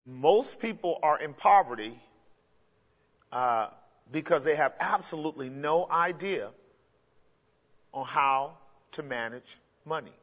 Most people are in poverty because they have absolutely no idea on how to manage money.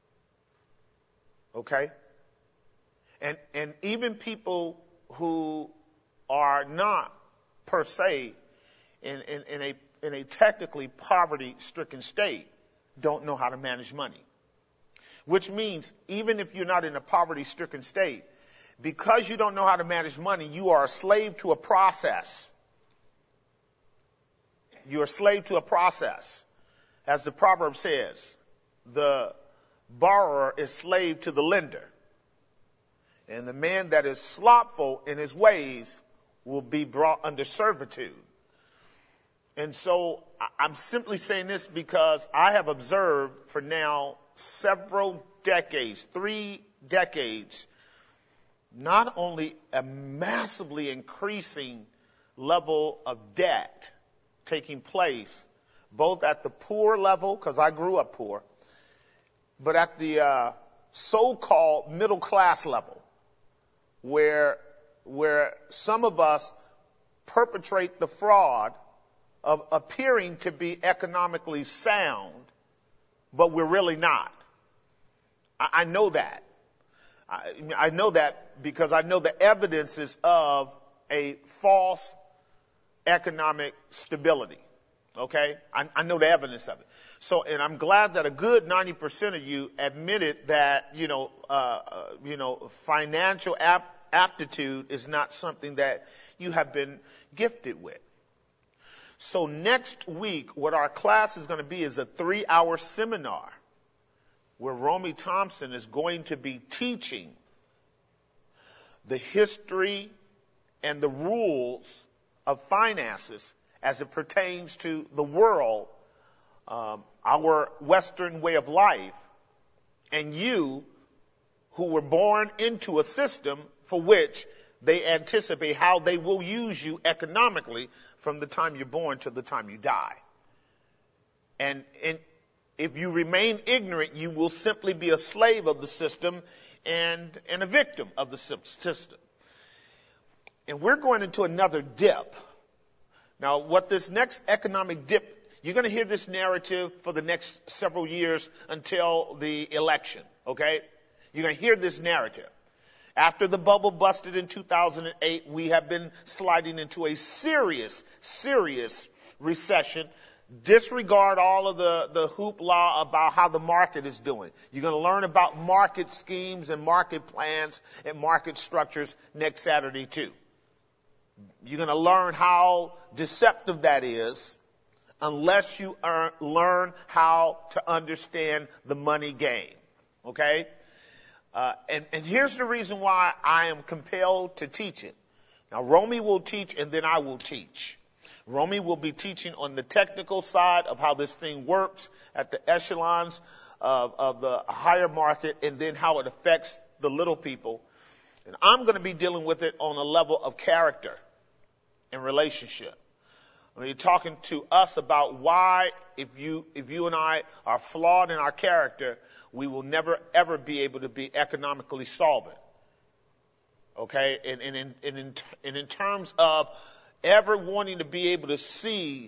Okay? And even people who are not per se in a technically poverty-stricken state don't know how to manage money. Which means even if you're not in a poverty-stricken state, because you don't know how to manage money, you are a slave to a process. You're a slave to a process. As the proverb says, the borrower is slave to the lender. And the man that is slothful in his ways will be brought under servitude. And so I'm simply saying this because I have observed for now several decades, 3 decades, not only a massively increasing level of debt taking place, both at the poor level, because I grew up poor, but at the so-called middle class level, where some of us perpetrate the fraud of appearing to be economically sound, but we're really not. I know that. I know that because I know the evidences of a false economic stability. Okay? I know the evidence of it. So, and I'm glad that a good 90% of you admitted that, financial aptitude is not something that you have been gifted with. So next week, what our class is going to be is a 3-hour seminar where Romy Thompson is going to be teaching the history and the rules of finances as it pertains to the world, our Western way of life, and you who were born into a system for which they anticipate how they will use you economically from the time you're born to the time you die. And if you remain ignorant, you will simply be a slave of the system and a victim of the system. And we're going into another dip. Now, what this next economic dip, you're going to hear this narrative for the next several years until the election, okay? You're going to hear this narrative. After the bubble busted in 2008, we have been sliding into a serious recession. Disregard all of the hoopla about how the market is doing. You're going to learn about market schemes and market plans and market structures next Saturday too. You're going to learn how deceptive that is unless you learn how to understand the money game. Okay? And here's the reason why I am compelled to teach it. Now, Romy will teach and then I will teach. Romy will be teaching on the technical side of how this thing works at the echelons of the higher market and then how it affects the little people. And I'm going to be dealing with it on a level of character and relationship. When you're talking to us about why, if you and I are flawed in our character, we will never ever be able to be economically solvent. Okay? And in terms of ever wanting to be able to see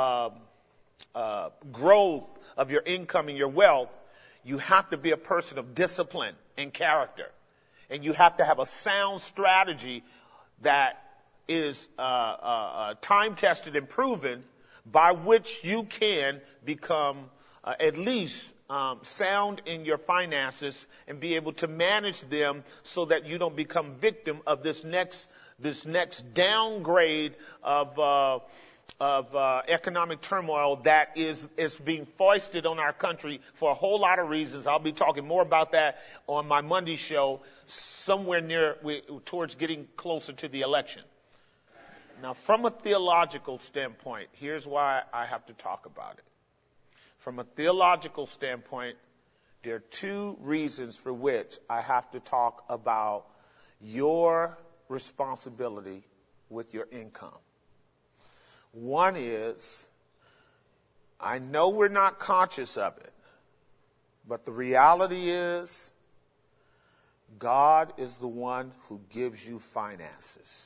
growth of your income and your wealth, you have to be a person of discipline and character. And you have to have a sound strategy that is time-tested and proven by which you can become at least sound in your finances and be able to manage them so that you don't become victim of this next downgrade of economic turmoil that is being foisted on our country for a whole lot of reasons. I'll be talking more about that on my Monday show somewhere towards getting closer to the election. Now, from a theological standpoint, here's why I have to talk about it. From a theological standpoint, there are 2 reasons for which I have to talk about your responsibility with your income. One is, I know we're not conscious of it, but the reality is God is the one who gives you finances.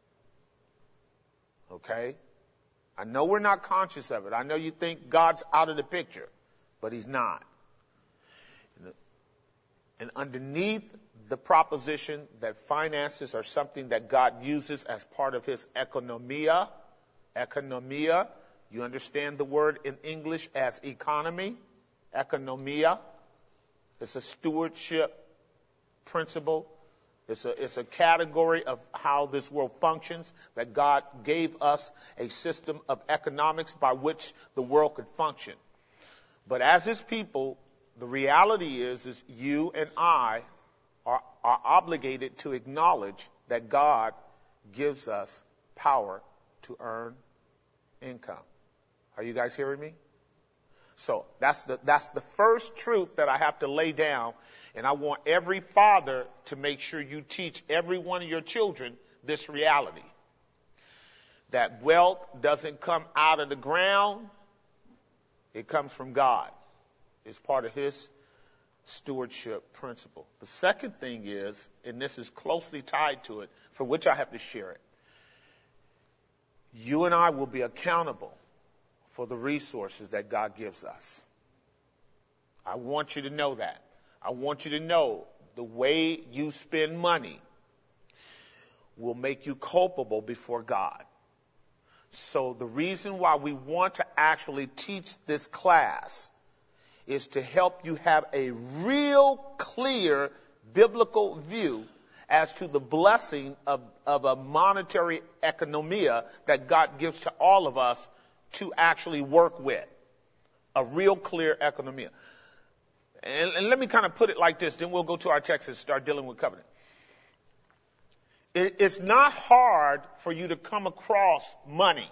Okay? I know we're not conscious of it. I know you think God's out of the picture, but he's not. And underneath the proposition that finances are something that God uses as part of his economia, you understand the word in English as economy, economia. It's a stewardship principle. It's a category of how this world functions, that God gave us a system of economics by which the world could function. But as his people, the reality is you and I are obligated to acknowledge that God gives us power to earn income. Are you guys hearing me? So that's the first truth that I have to lay down. And I want every father to make sure you teach every one of your children this reality. That wealth doesn't come out of the ground. It comes from God. It's part of his stewardship principle. The second thing is, and this is closely tied to it, for which I have to share it. You and I will be accountable for the resources that God gives us. I want you to know that. I want you to know the way you spend money will make you culpable before God. So the reason why we want to actually teach this class is to help you have a real clear biblical view as to the blessing of a monetary economia that God gives to all of us to actually work with. A real clear economia. And let me kind of put it like this, then we'll go to our text and start dealing with covenant. It's not hard for you to come across money,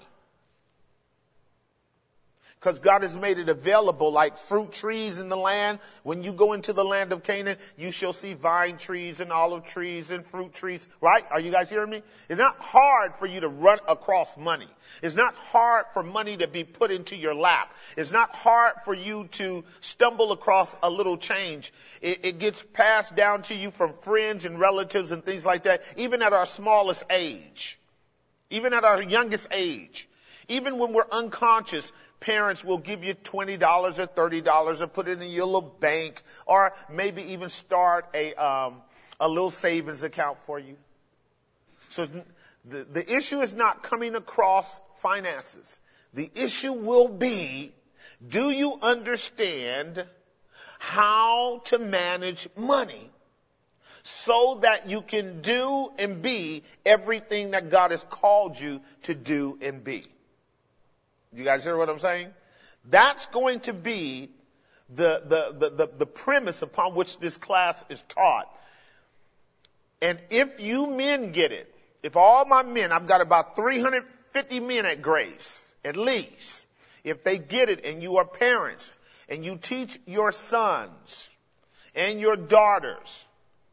because God has made it available like fruit trees in the land. When you go into the land of Canaan, you shall see vine trees and olive trees and fruit trees, right? Are you guys hearing me? It's not hard for you to run across money. It's not hard for money to be put into your lap. It's not hard for you to stumble across a little change. It gets passed down to you from friends and relatives and things like that, even at our smallest age, even at our youngest age. Even when we're unconscious, parents will give you $20 or $30 or put it in your little bank, or maybe even start a little savings account for you. So the issue is not coming across finances. The issue will be, do you understand how to manage money so that you can do and be everything that God has called you to do and be? You guys hear what I'm saying? That's going to be the premise upon which this class is taught. And if you men get it, if all my men, I've got about 350 men at Grace, at least, if they get it and you are parents and you teach your sons and your daughters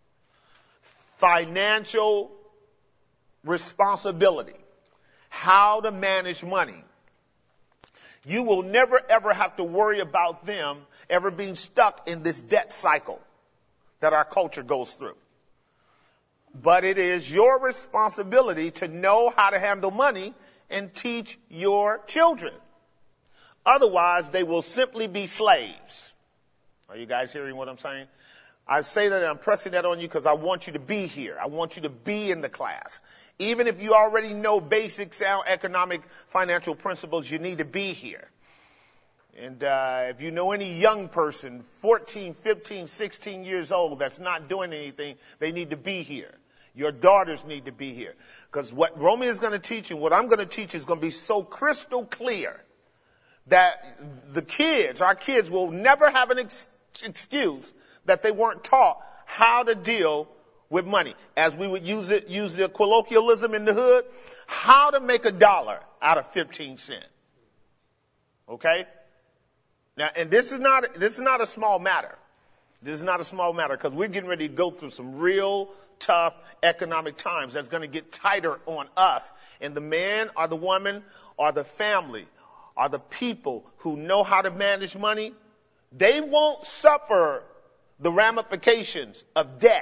financial responsibility, how to manage money, you will never, ever have to worry about them ever being stuck in this debt cycle that our culture goes through. But it is your responsibility to know how to handle money and teach your children. Otherwise, they will simply be slaves. Are you guys hearing what I'm saying? I say that and I'm pressing that on you because I want you to be here. I want you to be in the class. Even if you already know basic sound economic financial principles, you need to be here. And if you know any young person, 14, 15, 16 years old, that's not doing anything, they need to be here. Your daughters need to be here. Because what Romeo is going to teach and what I'm going to teach is going to be so crystal clear that our kids will never have an excuse that they weren't taught how to deal with money. As we would use the colloquialism in the hood, how to make $1 out of 15 cents. Okay? Now, and this is not a small matter. This is not a small matter because we're getting ready to go through some real tough economic times that's going to get tighter on us. And the man or the woman or the family or the people who know how to manage money, they won't suffer the ramifications of debt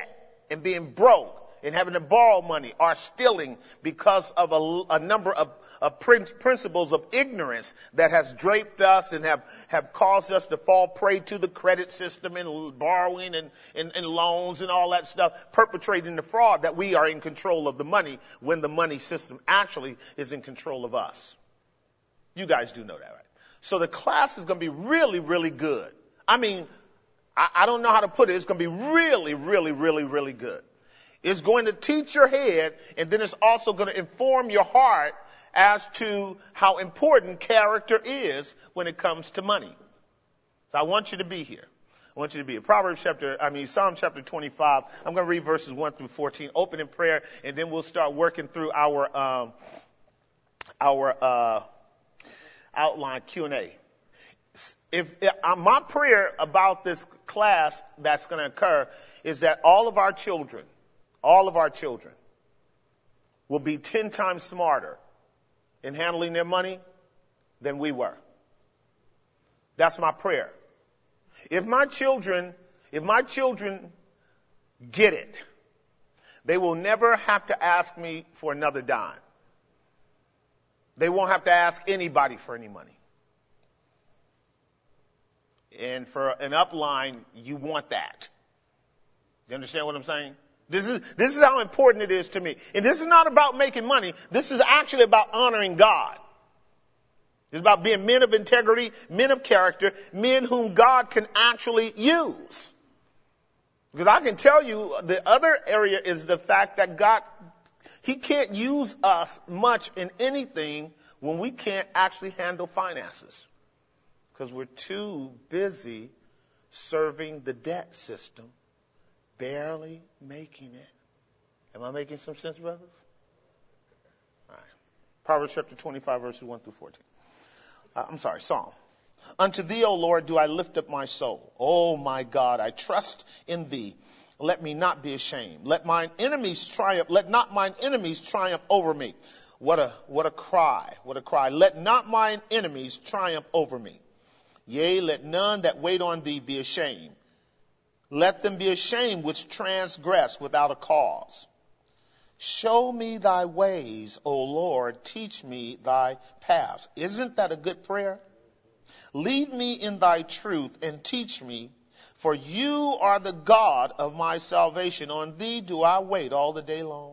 and being broke and having to borrow money or stealing because of a number of principles of ignorance that has draped us and have caused us to fall prey to the credit system and borrowing and loans and all that stuff, perpetrating the fraud that we are in control of the money when the money system actually is in control of us. You guys do know that, right? So the class is going to be really, really good. I mean, I don't know how to put it. It's going to be really, really, really, really good. It's going to teach your head, and then it's also going to inform your heart as to how important character is when it comes to money. So I want you to be here. I want you to be here. Psalm chapter 25. I'm going to read verses 1 through 14. Open in prayer, and then we'll start working through our outline Q&A. My prayer about this class that's going to occur is that all of our children will be 10 times smarter in handling their money than we were. That's my prayer. If my children get it, they will never have to ask me for another dime. They won't have to ask anybody for any money. And for an upline, you want that. You understand what I'm saying? This is how important it is to me. And this is not about making money. This is actually about honoring God. It's about being men of integrity, men of character, men whom God can actually use. Because I can tell you the other area is the fact that God, He can't use us much in anything when we can't actually handle finances. Because we're too busy serving the debt system, barely making it. Am I making some sense, brothers? All right. Proverbs chapter 25, verses 1 through 14. Psalm. Unto thee, O Lord, do I lift up my soul. O my God, I trust in thee. Let me not be ashamed. Let mine enemies triumph. Let not mine enemies triumph over me. What a cry. What a cry. Let not mine enemies triumph over me. Yea, let none that wait on thee be ashamed. Let them be ashamed which transgress without a cause. Show me thy ways, O Lord. Teach me thy paths. Isn't that a good prayer? Lead me in thy truth and teach me, for you are the God of my salvation. On thee do I wait all the day long.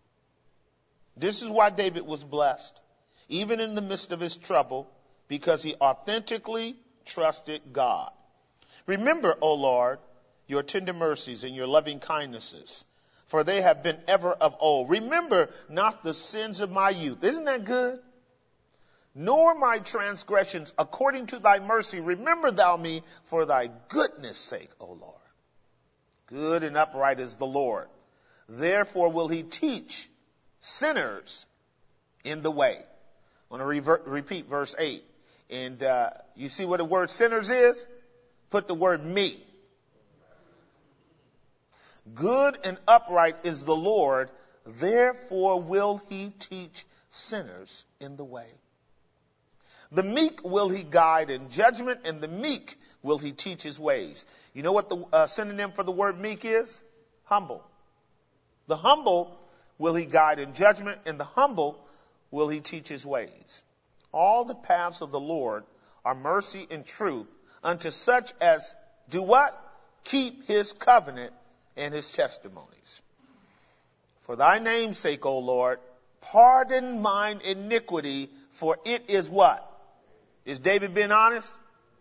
This is why David was blessed, even in the midst of his trouble, because he authentically trusted God. Remember, O Lord, your tender mercies and your loving kindnesses, for they have been ever of old. Remember not the sins of my youth. Isn't that good? Nor my transgressions according to thy mercy. Remember thou me for thy goodness' sake, O Lord. Good and upright is the Lord. Therefore will he teach sinners in the way. I want to repeat verse 8. And you see what the word sinners is? Put the word me. Good and upright is the Lord, therefore will he teach sinners in the way. The meek will he guide in judgment, and the meek will he teach his ways. You know what the synonym for the word meek is? Humble. The humble will he guide in judgment, and the humble will he teach his ways. All the paths of the Lord are mercy and truth unto such as do what? Keep his covenant and his testimonies. For thy name's sake, O Lord, pardon mine iniquity, for it is what? Is David being honest?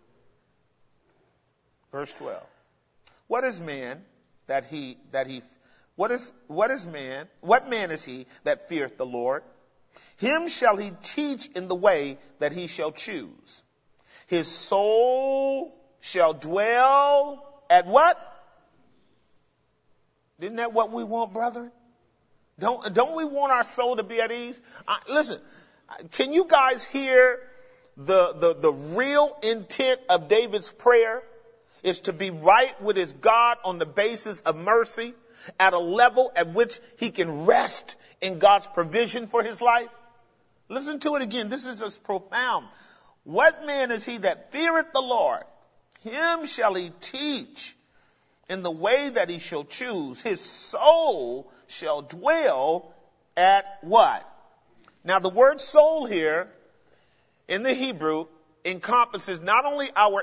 Verse 12. What is man what man is he that feareth the Lord? Him shall he teach in the way that he shall choose. His soul shall dwell at what? Isn't that what we want, brethren? Don't we want our soul to be at ease? Listen, can you guys hear the real intent of David's prayer is to be right with his God on the basis of mercy at a level at which he can rest in God's provision for his life? Listen to it again. This is just profound. What man is he that feareth the Lord? Him shall he teach in the way that he shall choose. His soul shall dwell at what? Now the word soul here in the Hebrew encompasses not only our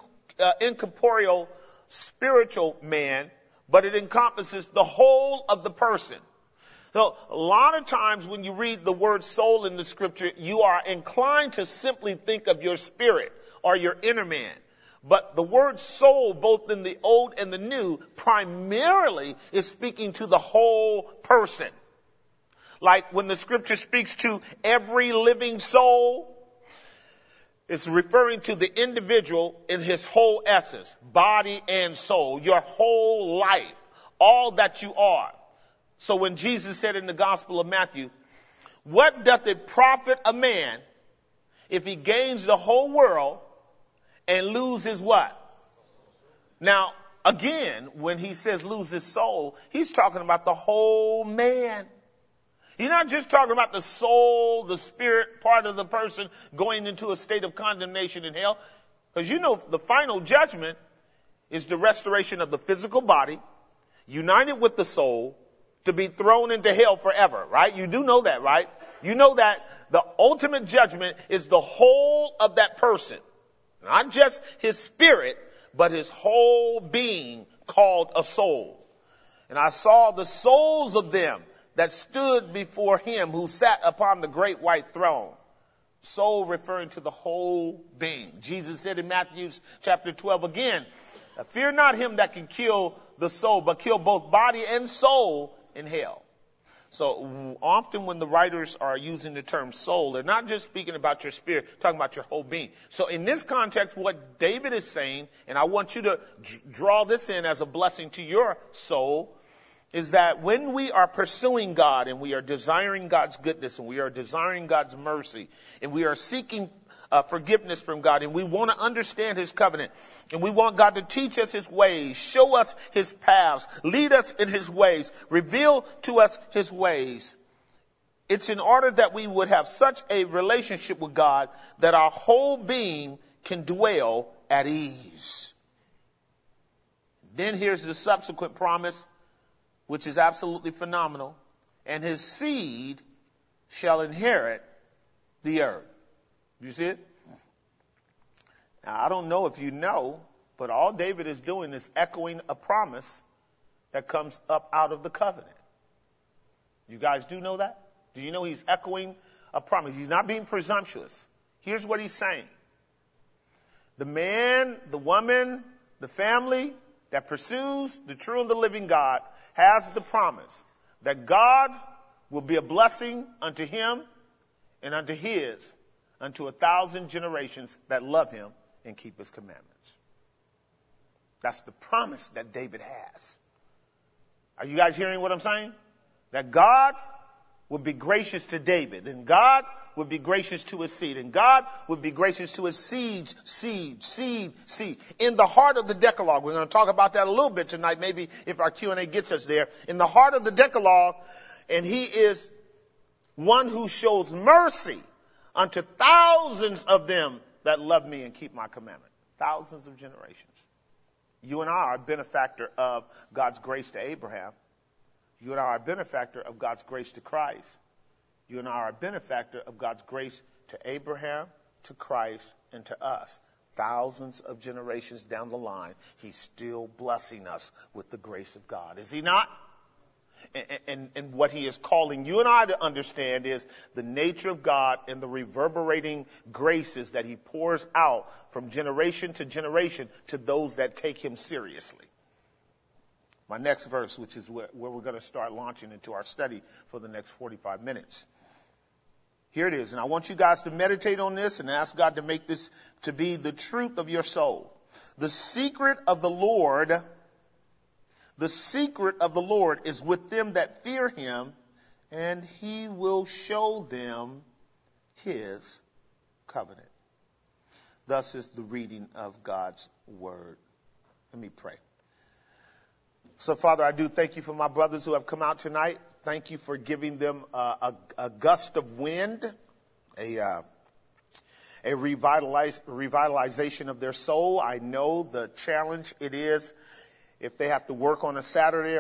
incorporeal spiritual man, but it encompasses the whole of the person. So a lot of times when you read the word soul in the scripture, you are inclined to simply think of your spirit or your inner man. But the word soul, both in the Old and the New, primarily is speaking to the whole person. Like when the scripture speaks to every living soul, it's referring to the individual in his whole essence, body and soul, your whole life, all that you are. So when Jesus said in the Gospel of Matthew, what doth it profit a man if he gains the whole world and lose his what? Now, again, when he says lose his soul, he's talking about the whole man. He's not just talking about the soul, the spirit part of the person going into a state of condemnation in hell. Because you know the final judgment is the restoration of the physical body, united with the soul, to be thrown into hell forever, right? You do know that, right? You know that the ultimate judgment is the whole of that person. Not just his spirit, but his whole being called a soul. And I saw the souls of them that stood before him who sat upon the great white throne. Soul referring to the whole being. Jesus said in Matthew chapter 12 again, fear not him that can kill the soul, but kill both body and soul in hell. So often when the writers are using the term soul, they're not just speaking about your spirit, talking about your whole being. So in this context, what David is saying, and I want you to draw this in as a blessing to your soul, is that when we are pursuing God and we are desiring God's goodness and we are desiring God's mercy and we are seeking forgiveness from God and we want to understand his covenant and we want God to teach us his ways, show us his paths, lead us in his ways, reveal to us his ways. It's in order that we would have such a relationship with God that our whole being can dwell at ease. Then here's the subsequent promise, which is absolutely phenomenal. And his seed shall inherit the earth. You see it? Now, I don't know if you know, but all David is doing is echoing a promise that comes up out of the covenant. You guys do know that? Do you know he's echoing a promise? He's not being presumptuous. Here's what he's saying. The man, the woman, the family that pursues the true and the living God has the promise that God will be a blessing unto him and unto his, unto 1,000 generations that love him and keep his commandments. That's the promise that David has. Are you guys hearing what I'm saying? That God would be gracious to David, and God would be gracious to his seed, and God would be gracious to his seed. In the heart of the Decalogue, we're going to talk about that a little bit tonight, maybe if our Q&A gets us there. In the heart of the Decalogue, and he is one who shows mercy unto thousands of them that love me and keep my commandment. Thousands of generations. You and I are a benefactor of God's grace to Abraham. You and I are a benefactor of God's grace to Christ. You and I are a benefactor of God's grace to Abraham, to Christ, and to us. Thousands of generations down the line, he's still blessing us with the grace of God. Is he not? And what he is calling you and I to understand is the nature of God and the reverberating graces that he pours out from generation to generation to those that take him seriously. My next verse, which is where we're going to start launching into our study for the next 45 minutes. Here it is. And I want you guys to meditate on this and ask God to make this to be the truth of your soul. The secret of the Lord is with them that fear him, and he will show them his covenant. Thus is the reading of God's word. Let me pray. So, Father, I do thank you for my brothers who have come out tonight. Thank you for giving them a gust of wind, a revitalization of their soul. I know the challenge it is if they have to work on a Saturday, or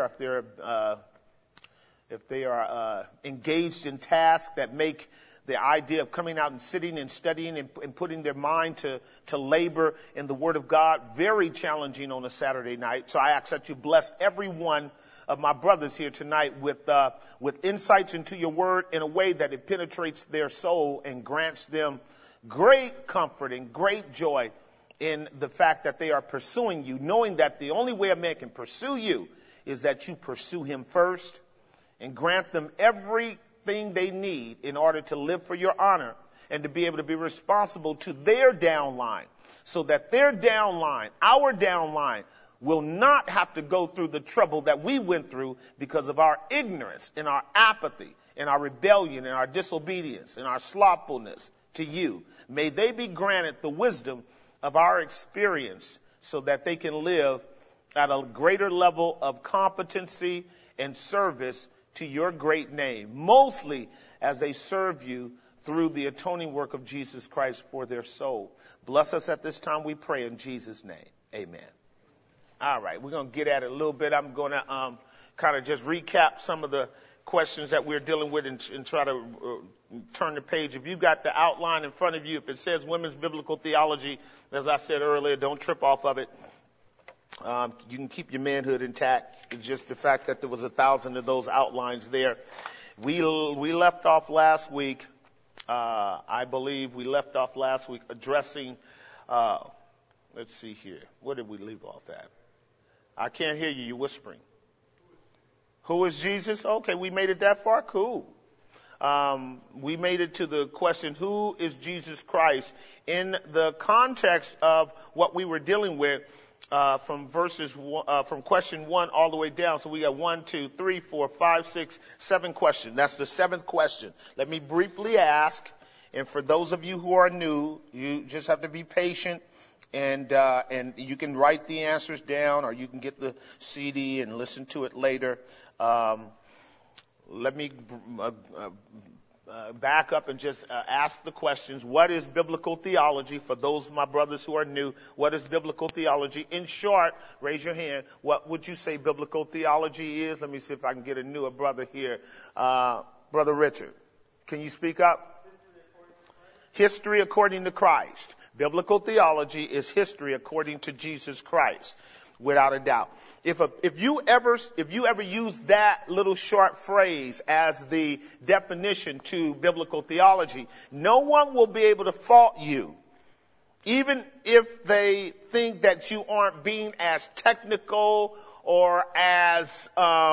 if they are engaged in tasks that make the idea of coming out and sitting and studying and putting their mind to labor in the Word of God very challenging on a Saturday night. So I ask that you bless every one of my brothers here tonight with insights into your Word in a way that it penetrates their soul and grants them great comfort and great joy in the fact that they are pursuing you, knowing that the only way a man can pursue you is that you pursue him first, and grant them everything they need in order to live for your honor and to be able to be responsible to their downline, so that their downline, our downline, will not have to go through the trouble that we went through because of our ignorance and our apathy and our rebellion and our disobedience and our slothfulness to you. May they be granted the wisdom of our experience so that they can live at a greater level of competency and service to your great name, mostly as they serve you through the atoning work of Jesus Christ for their soul. Bless us at this time, we pray in Jesus' name. Amen. All right, we're going to get at it a little bit. I'm going to kind of just recap some of the questions that we're dealing with and try to turn the page. If you've got the outline in front of you, if it says Women's Biblical Theology, as I said earlier, don't trip off of it. You can keep your manhood intact. It's just the fact that there was 1,000 of those outlines there. We left off last week, I believe we left off last week addressing, let's see here. What did we leave off at? I can't hear you. You're whispering. Who is Jesus? Okay, we made it that far? Cool. We made it to the question, who is Jesus Christ? In the context of what we were dealing with, from question 1 all the way down. So we got 1, 2, 3, 4, 5, 6, 7 questions. That's the 7th question. Let me briefly ask, and for those of you who are new, you just have to be patient, and you can write the answers down, or you can get the CD and listen to it later. Let me back up and just ask the questions. What is biblical theology? For those of my brothers who are new, what is biblical theology? In short, raise your hand. What would you say biblical theology is? Let me see if I can get a newer brother here. Brother Richard, can you speak up? History according to Christ. Biblical theology is history according to Jesus Christ, without a doubt. If you ever use that little short phrase as the definition to biblical theology, no one will be able to fault you, even if they think that you aren't being as technical or as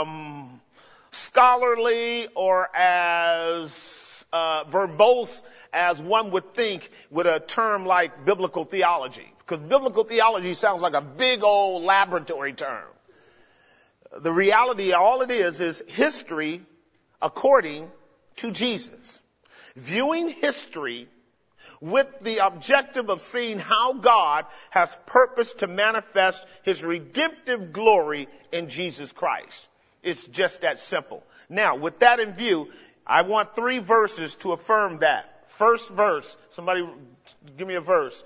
scholarly or as verbose as one would think with a term like biblical theology. Because biblical theology sounds like a big old laboratory term. The reality, all it is history according to Jesus. Viewing history with the objective of seeing how God has purposed to manifest his redemptive glory in Jesus Christ. It's just that simple. Now, with that in view, I want 3 verses to affirm that. First verse, somebody give me a verse.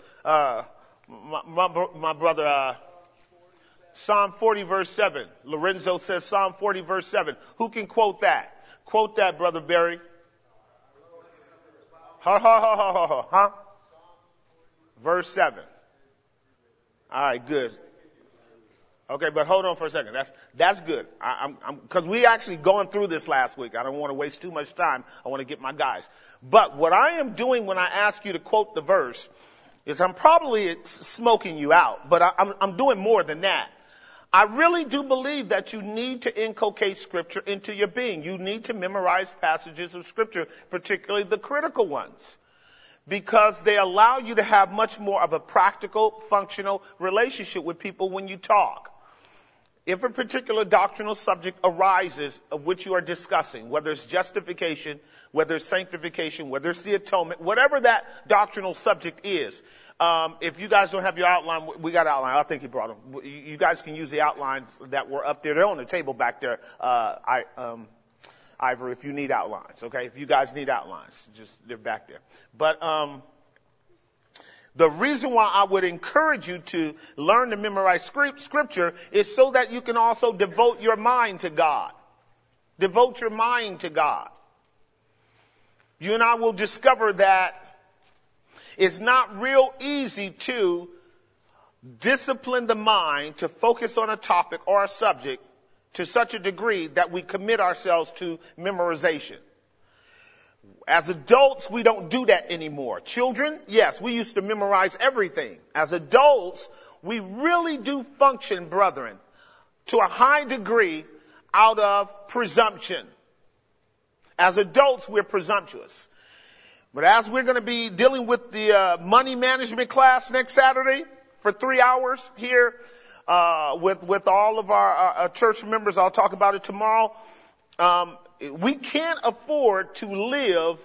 My brother, Psalm 40 verse 7. Lorenzo says Psalm 40 verse 7. Who can quote that? Quote that, Brother Barry. Huh? Verse 7. All right, good. Okay, but hold on for a second. That's good. Because we actually going through this last week. I don't want to waste too much time. I want to get my guys. But what I am doing when I ask you to quote the verse is I'm probably smoking you out, but I'm doing more than that. I really do believe that you need to inculcate Scripture into your being. You need to memorize passages of Scripture, particularly the critical ones, because they allow you to have much more of a practical, functional relationship with people when you talk. If a particular doctrinal subject arises of which you are discussing, whether it's justification, whether it's sanctification, whether it's the atonement, whatever that doctrinal subject is, if you guys don't have your outline, we got an outline. I think he brought them. You guys can use the outlines that were up there. They're on the table back there, Ivory, if you need outlines, okay? If you guys need outlines, they're back there. But The reason why I would encourage you to learn to memorize scripture is so that you can also devote your mind to God. Devote your mind to God. You and I will discover that it's not real easy to discipline the mind to focus on a topic or a subject to such a degree that we commit ourselves to memorization. As adults, we don't do that anymore. Children, yes, we used to memorize everything. As adults, we really do function, brethren, to a high degree out of presumption. As adults, we're presumptuous. But as we're going to be dealing with the money management class next Saturday for 3 hours here with all of our church members, I'll talk about it tomorrow. We can't afford to live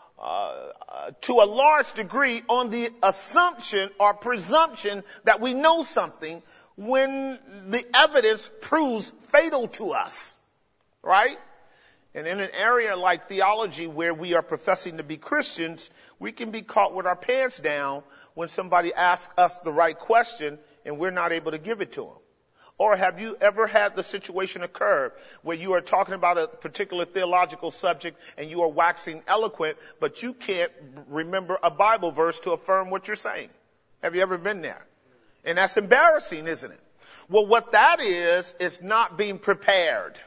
to a large degree on the assumption or presumption that we know something when the evidence proves fatal to us, right? And in an area like theology where we are professing to be Christians, we can be caught with our pants down when somebody asks us the right question and we're not able to give it to them. Or have you ever had the situation occur where you are talking about a particular theological subject and you are waxing eloquent, but you can't remember a Bible verse to affirm what you're saying? Have you ever been there? And that's embarrassing, isn't it? Well, what that is not being prepared.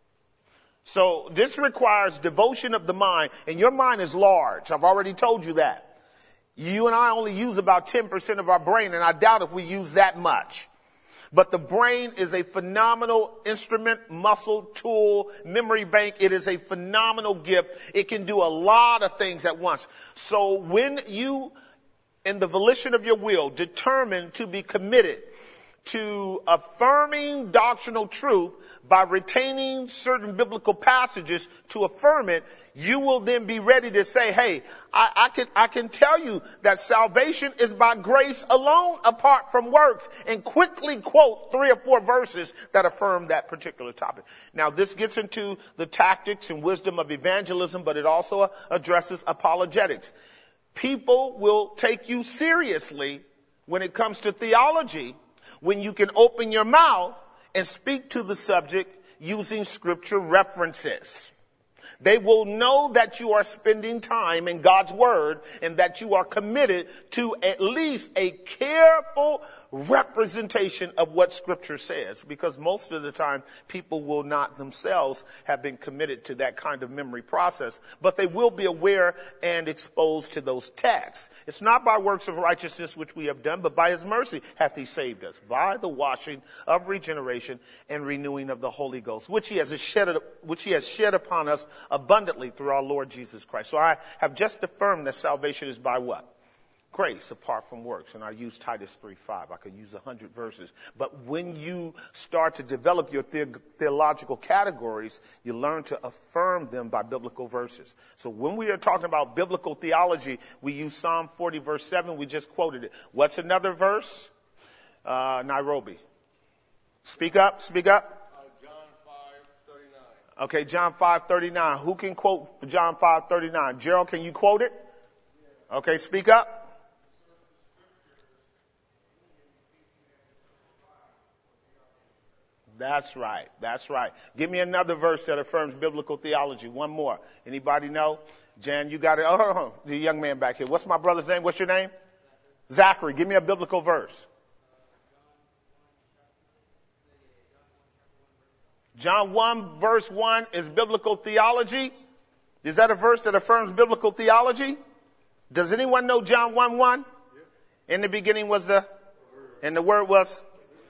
So this requires devotion of the mind, and your mind is large. I've already told you that. You and I only use about 10% of our brain, and I doubt if we use that much. But the brain is a phenomenal instrument, muscle, tool, memory bank. It is a phenomenal gift. It can do a lot of things at once. So when you, in the volition of your will, determine to be committed to affirming doctrinal truth by retaining certain biblical passages to affirm it, you will then be ready to say, hey, I can tell you that salvation is by grace alone apart from works, and quickly quote 3 or 4 verses that affirm that particular topic. Now, this gets into the tactics and wisdom of evangelism, but it also addresses apologetics. People will take you seriously when it comes to theology when you can open your mouth and speak to the subject using scripture references. They will know that you are spending time in God's word and that you are committed to at least a careful representation of what scripture says, because most of the time people will not themselves have been committed to that kind of memory process, but they will be aware and exposed to those texts. It's not by works of righteousness which we have done, but by his mercy hath he saved us, by the washing of regeneration and renewing of the Holy Ghost, which he has shed upon us abundantly through our Lord Jesus Christ. So I have just affirmed that salvation is by what? Grace apart from works. And I use Titus 3:5. I could use 100 verses. But when you start to develop your theological categories, you learn to affirm them by biblical verses. So when we are talking about biblical theology, we use Psalm 40 verse 7. We just quoted it. What's another verse? Nairobi. Speak up. Speak up. Okay, John 5:39. Who can quote John 5:39? Gerald, can you quote it? Okay, speak up. That's right. That's right. Give me another verse that affirms biblical theology. One more. Anybody know? Jan, you got it. Oh, the young man back here. What's my brother's name? What's your name? Zachary. Give me a biblical verse. John 1 verse 1 is biblical theology. Is that a verse that affirms biblical theology? Does anyone know John 1:1? In the beginning was and the word was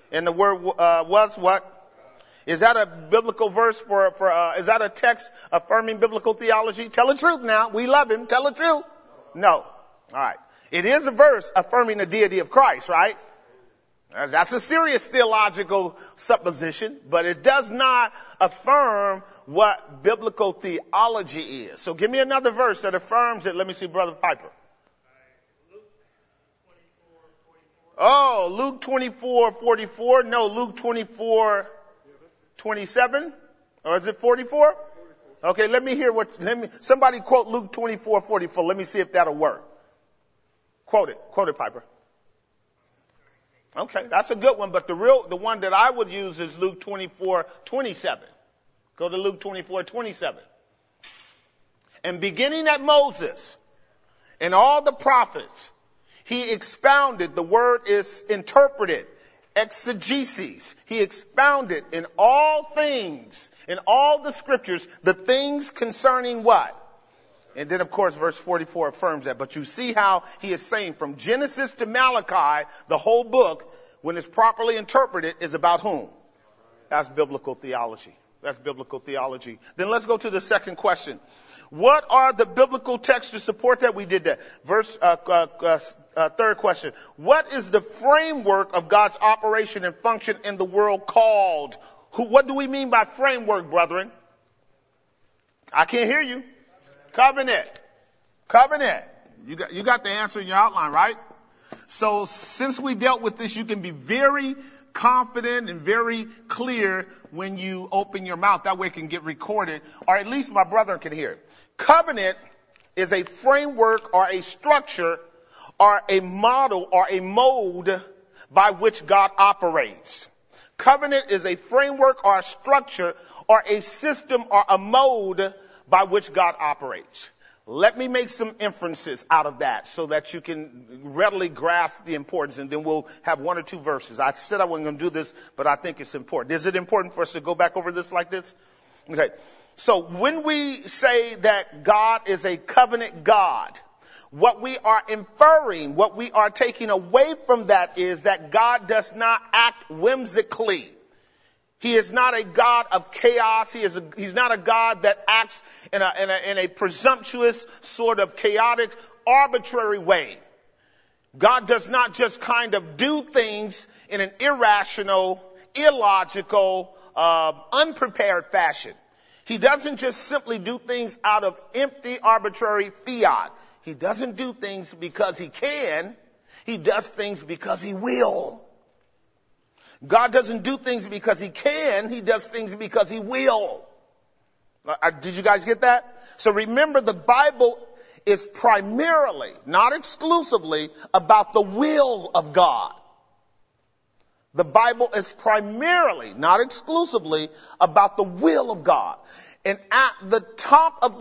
what? Is that a biblical verse is that a text affirming biblical theology? Tell the truth now. We love him. Tell the truth. No. All right. It is a verse affirming the deity of Christ, right? That's a serious theological supposition, but it does not affirm what biblical theology is. So give me another verse that affirms it. Let me see, Brother Piper. Oh, Luke 24:44. No, Luke 24:27. Or is it 44? Okay, let me hear somebody quote Luke 24:44. Let me see if that'll work. Quote it, Piper. Okay, that's a good one, but the one that I would use is Luke 24:27. Go to Luke 24:27. And beginning at Moses and all the prophets, he expounded, the word is interpreted, exegesis. He expounded in all things, in all the scriptures, the things concerning what? And then, of course, verse 44 affirms that. But you see how he is saying from Genesis to Malachi, the whole book, when it's properly interpreted, is about whom? That's biblical theology. That's biblical theology. Then let's go to the second question. What are the biblical texts to support that? We did that. Third question. What is the framework of God's operation and function in the world called? What do we mean by framework, brethren? I can't hear you. Covenant. Covenant. You got the answer in your outline, right? So since we dealt with this, you can be very confident and very clear when you open your mouth. That way it can get recorded, or at least my brother can hear it. Covenant is a framework or a structure or a model or a mode by which God operates. Covenant is a framework or a structure or a system or a mode by which God operates. Let me make some inferences out of that so that you can readily grasp the importance, and then we'll have one or two verses. I said I wasn't going to do this, but I think it's important. Is it important for us to go back over this like this? Okay. So when we say that God is a covenant God, what we are inferring, what we are taking away from that is that God does not act whimsically. He is not a God of chaos. He's not a God that acts in a presumptuous, sort of chaotic, arbitrary way. God does not just kind of do things in an irrational, illogical, unprepared fashion. He doesn't just simply do things out of empty, arbitrary fiat. He doesn't do things because he can. He does things because he will. God doesn't do things because he can. He does things because he will. Did you guys get that? So remember, the Bible is primarily, not exclusively, about the will of God. The Bible is primarily, not exclusively, about the will of God. And at the top of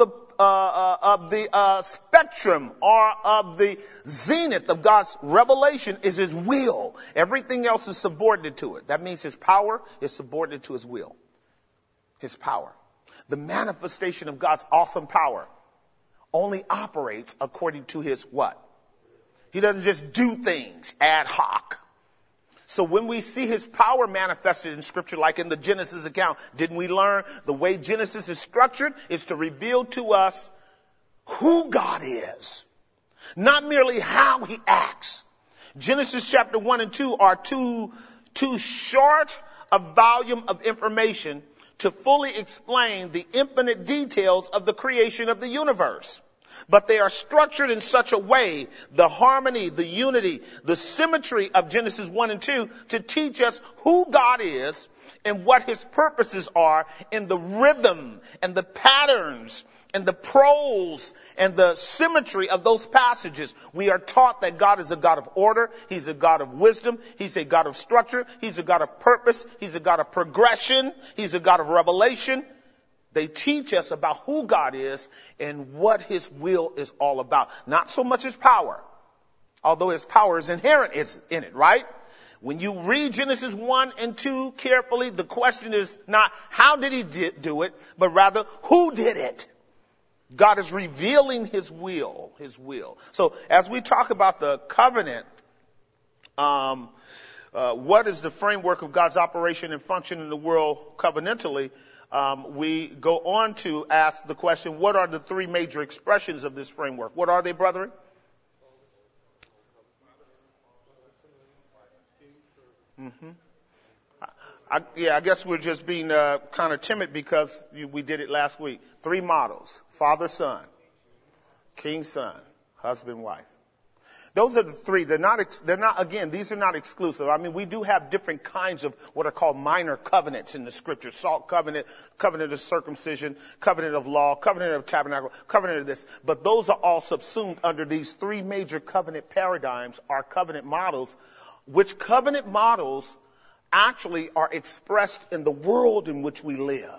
the spectrum or of the zenith of God's revelation is his will. Everything else is subordinate to it. That means his power is subordinate to his will. His power. The manifestation of God's awesome power only operates according to his what? He doesn't just do things ad hoc. So when we see his power manifested in scripture, like in the Genesis account, didn't we learn the way Genesis is structured is to reveal to us who God is, not merely how he acts. Genesis chapter 1 and 2 are too short a volume of information to fully explain the infinite details of the creation of the universe. But they are structured in such a way, the harmony, the unity, the symmetry of Genesis 1 and 2, to teach us who God is and what his purposes are in the rhythm and the patterns and the prose and the symmetry of those passages. We are taught that God is a God of order. He's a God of wisdom. He's a God of structure. He's a God of purpose. He's a God of progression. He's a God of revelation. They teach us about who God is and what his will is all about. Not so much his power, although his power is inherent in it, right? When you read Genesis 1 and 2 carefully, the question is not how did he do it, but rather who did it? God is revealing his will, So as we talk about the covenant, what is the framework of God's operation and function in the world covenantally? We go on to ask the question, what are the three major expressions of this framework? What are they, brethren? Mm-hmm. I guess we're just being kind of timid because we did it last week. Three models: father, son, king, son, husband, wife. Those are the three. Again, these are not exclusive. I mean, we do have different kinds of what are called minor covenants in the scripture. Salt covenant, covenant of circumcision, covenant of law, covenant of tabernacle, covenant of this. But those are all subsumed under these three major covenant paradigms, our covenant models, which covenant models actually are expressed in the world in which we live.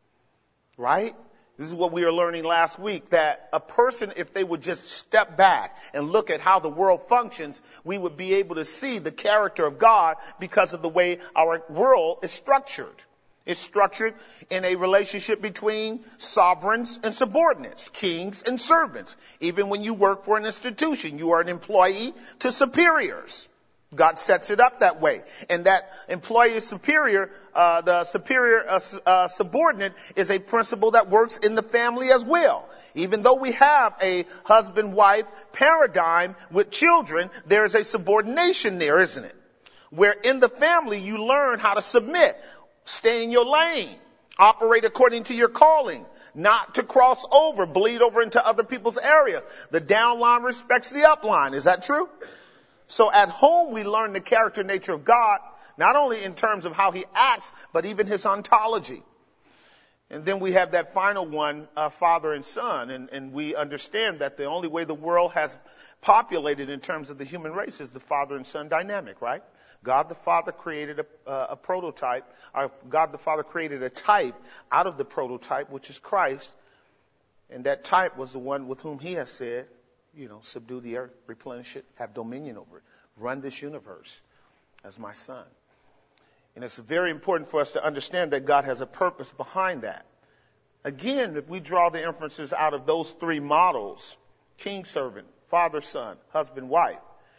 Right? This is what we were learning last week, that a person, if they would just step back and look at how the world functions, we would be able to see the character of God because of the way our world is structured. It's structured in a relationship between sovereigns and subordinates, kings and servants. Even when you work for an institution, you are an employee to superiors. God sets it up that way. And that employee superior, the superior subordinate is a principle that works in the family as well. Even though we have a husband-wife paradigm with children, there is a subordination there, isn't it? Where in the family you learn how to submit, stay in your lane, operate according to your calling, not to cross over, bleed over into other people's areas. The downline respects the upline. Is that true? So at home, we learn the character and nature of God, not only in terms of how he acts, but even his ontology. And then we have that final one, father and son. And we understand that the only way the world has populated in terms of the human race is the father and son dynamic, right? God the Father created a prototype. God the Father created a type out of the prototype, which is Christ. And that type was the one with whom he has said, subdue the earth, replenish it, have dominion over it, run this universe as my son. And it's very important for us to understand that God has a purpose behind that. Again, if we draw the inferences out of those three models, king, servant, father, son, husband, wife,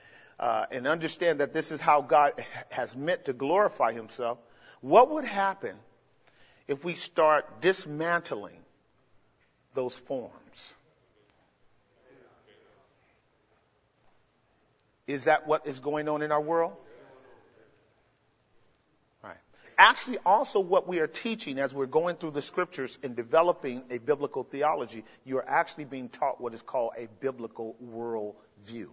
and understand that this is how God has meant to glorify himself, what would happen if we start dismantling those forms? Is that what is going on in our world? Right. Actually, also what we are teaching as we're going through the scriptures and developing a biblical theology, you are actually being taught what is called a biblical worldview.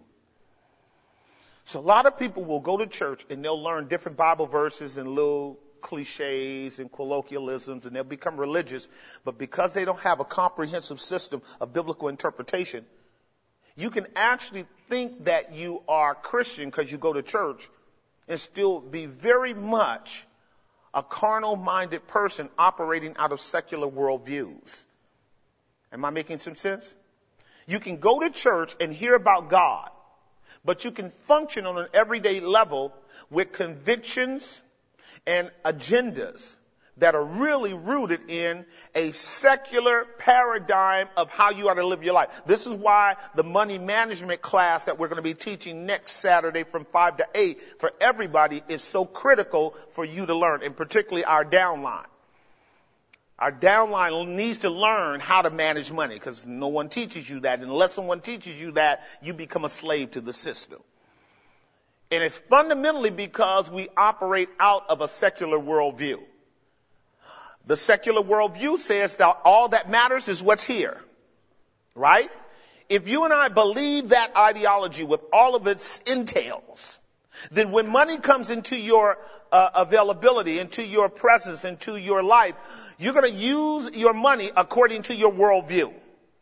So a lot of people will go to church and they'll learn different Bible verses and little cliches and colloquialisms, and they'll become religious. But because they don't have a comprehensive system of biblical interpretation, you can actually think that you are Christian because you go to church and still be very much a carnal-minded person operating out of secular worldviews. Am I making some sense? You can go to church and hear about God, but you can function on an everyday level with convictions and agendas that are really rooted in a secular paradigm of how you ought to live your life. This is why the money management class that we're going to be teaching next Saturday from 5 to 8 for everybody is so critical for you to learn, and particularly our downline. Our downline needs to learn how to manage money because no one teaches you that. And unless someone teaches you that, you become a slave to the system. And it's fundamentally because we operate out of a secular worldview. The secular worldview says that all that matters is what's here, right? If you and I believe that ideology with all of its entails, then when money comes into your availability, into your presence, into your life, you're going to use your money according to your worldview,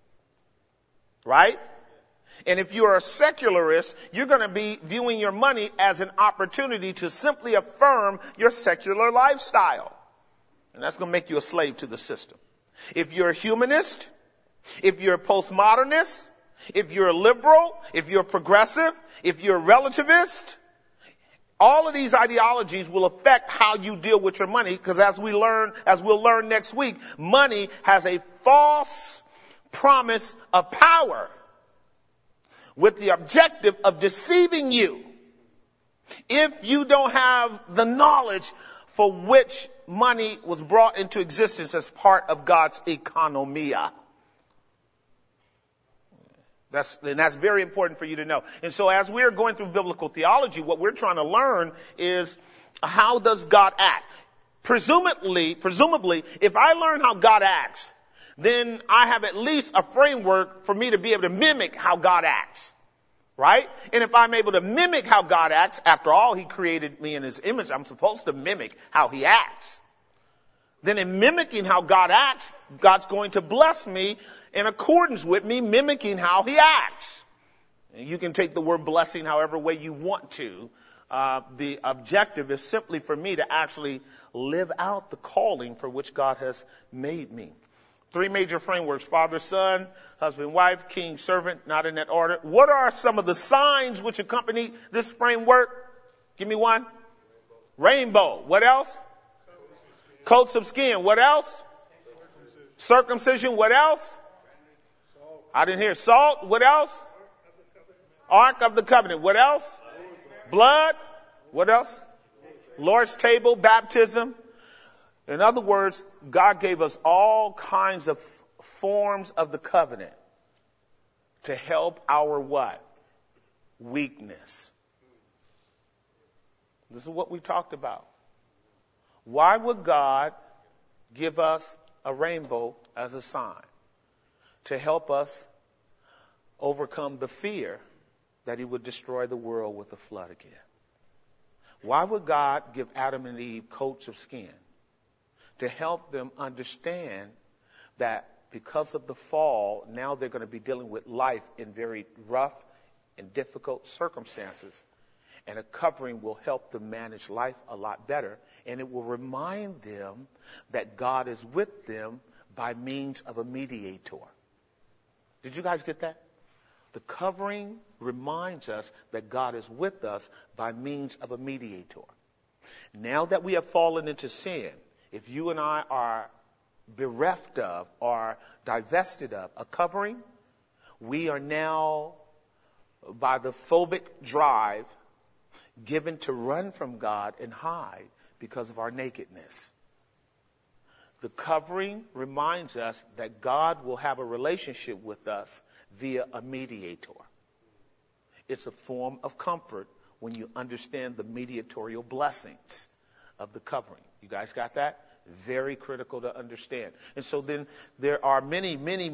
right? And if you're a secularist, you're going to be viewing your money as an opportunity to simply affirm your secular lifestyle. And that's going to make you a slave to the system. If you're a humanist, if you're a postmodernist, if you're a liberal, if you're a progressive, if you're a relativist, all of these ideologies will affect how you deal with your money, because as we'll learn next week, money has a false promise of power with the objective of deceiving you if you don't have the knowledge for which money was brought into existence as part of God's economia. That's very important for you to know. And so as we're going through biblical theology, what we're trying to learn is how does God act? Presumably, if I learn how God acts, then I have at least a framework for me to be able to mimic how God acts. Right? And if I'm able to mimic how God acts, after all, he created me in his image, I'm supposed to mimic how he acts. Then in mimicking how God acts, God's going to bless me in accordance with me mimicking how he acts. And you can take the word blessing however way you want to. The objective is simply for me to actually live out the calling for which God has made me. 3 major frameworks: father, son, husband, wife, king, servant, not in that order. What are some of the signs which accompany this framework? Give me one. Rainbow. What else? Coats of skin. What else? Circumcision. What else? I didn't hear. Salt. What else? Ark of the covenant. What else? Blood. What else? Lord's table, baptism. In other words, God gave us all kinds of forms of the covenant to help our what? Weakness. This is what we talked about. Why would God give us a rainbow as a sign? To help us overcome the fear that he would destroy the world with a flood again. Why would God give Adam and Eve coats of skin? To help them understand that because of the fall, now they're going to be dealing with life in very rough and difficult circumstances. And a covering will help them manage life a lot better. And it will remind them that God is with them by means of a mediator. Did you guys get that? The covering reminds us that God is with us by means of a mediator. Now that we have fallen into sin, if you and I are bereft of or divested of a covering, we are now, by the phobic drive, given to run from God and hide because of our nakedness. The covering reminds us that God will have a relationship with us via a mediator. It's a form of comfort when you understand the mediatorial blessings of the covering. You guys got that? Very critical to understand. And so then there are many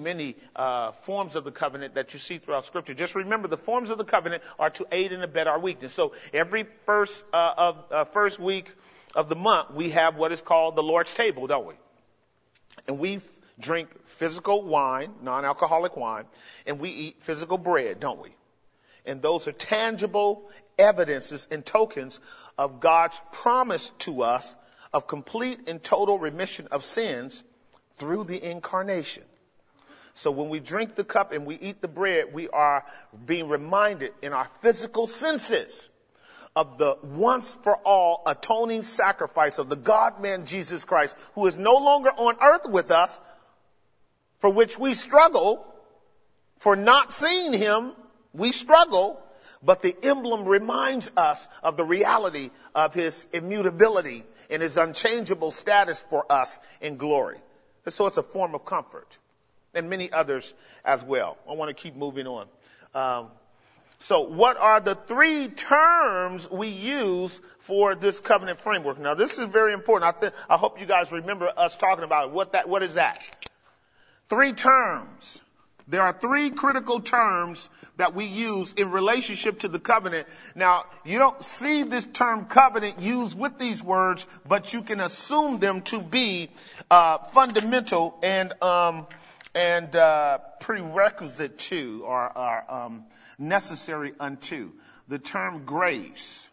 forms of the covenant that you see throughout Scripture. Just remember, the forms of the covenant are to aid and abet our weakness. So every first week of the month, we have what is called the Lord's table, don't we? And we drink physical wine, non-alcoholic wine, and we eat physical bread, don't we? And those are tangible evidences and tokens of God's promise to us of complete and total remission of sins through the incarnation. So when we drink the cup and we eat the bread, we are being reminded in our physical senses of the once for all atoning sacrifice of the God-man Jesus Christ, who is no longer on earth with us, for which we struggle. For not seeing him, we struggle. But the emblem reminds us of the reality of his immutability and his unchangeable status for us in glory. And so it's a form of comfort, and many others as well. I want to keep moving on. So what are the 3 terms we use for this covenant framework? Now, this is very important. I hope you guys remember us talking about it. What is that? 3 terms. There are 3 critical terms that we use in relationship to the covenant. Now, you don't see this term covenant used with these words, but you can assume them to be fundamental and prerequisite to or necessary unto. The term grace,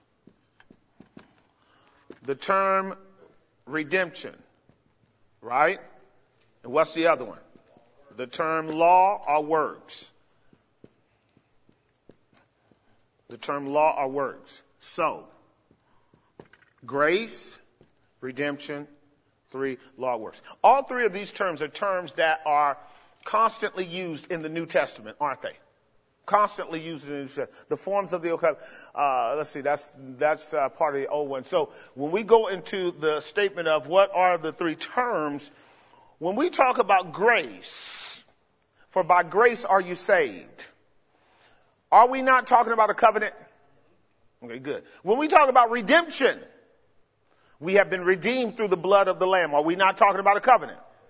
the term redemption, right? And what's the other one? The term law or works. The term law or works. So, grace, redemption, 3, law, works. All 3 of these terms are terms that are constantly used in the New Testament, aren't they? Constantly used in the New Testament. The forms of the old covenant. Let's see, that's part of the old one. So, when we go into the statement of what are the 3 terms, when we talk about grace, for by grace are you saved. Are we not talking about a covenant? Okay, good. When we talk about redemption, we have been redeemed through the blood of the Lamb. Are we not talking about a covenant?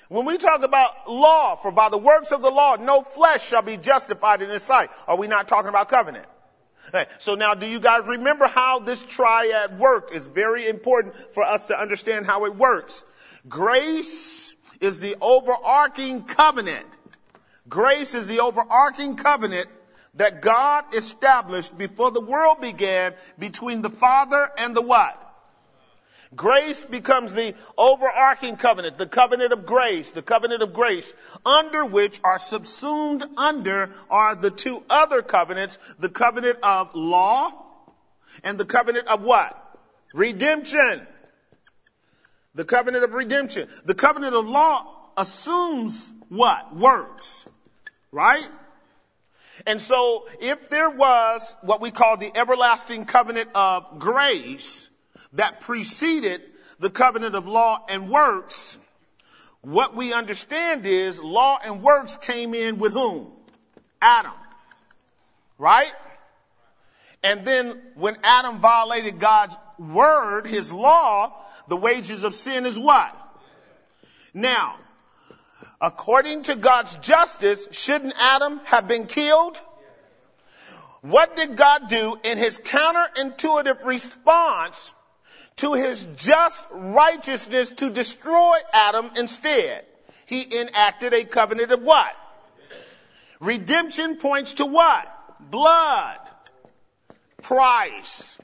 When we talk about law, for by the works of the law, no flesh shall be justified in his sight. Are we not talking about covenant? Right. So now, do you guys remember how this triad worked? It's very important for us to understand how it works. Grace is the overarching covenant. Grace is the overarching covenant that God established before the world began between the Father and the what? Grace becomes the overarching covenant, the covenant of grace, under which are subsumed under are the two other covenants, the covenant of law and the covenant of what? Redemption. The covenant of redemption. The covenant of law assumes what? Works. Right? And so if there was what we call the everlasting covenant of grace that preceded the covenant of law and works, what we understand is law and works came in with whom? Adam. Right? And then when Adam violated God's word, his law, the wages of sin is what? Now, according to God's justice, shouldn't Adam have been killed? What did God do in his counterintuitive response to his just righteousness to destroy Adam instead? He enacted a covenant of what? Redemption points to what? Blood, price,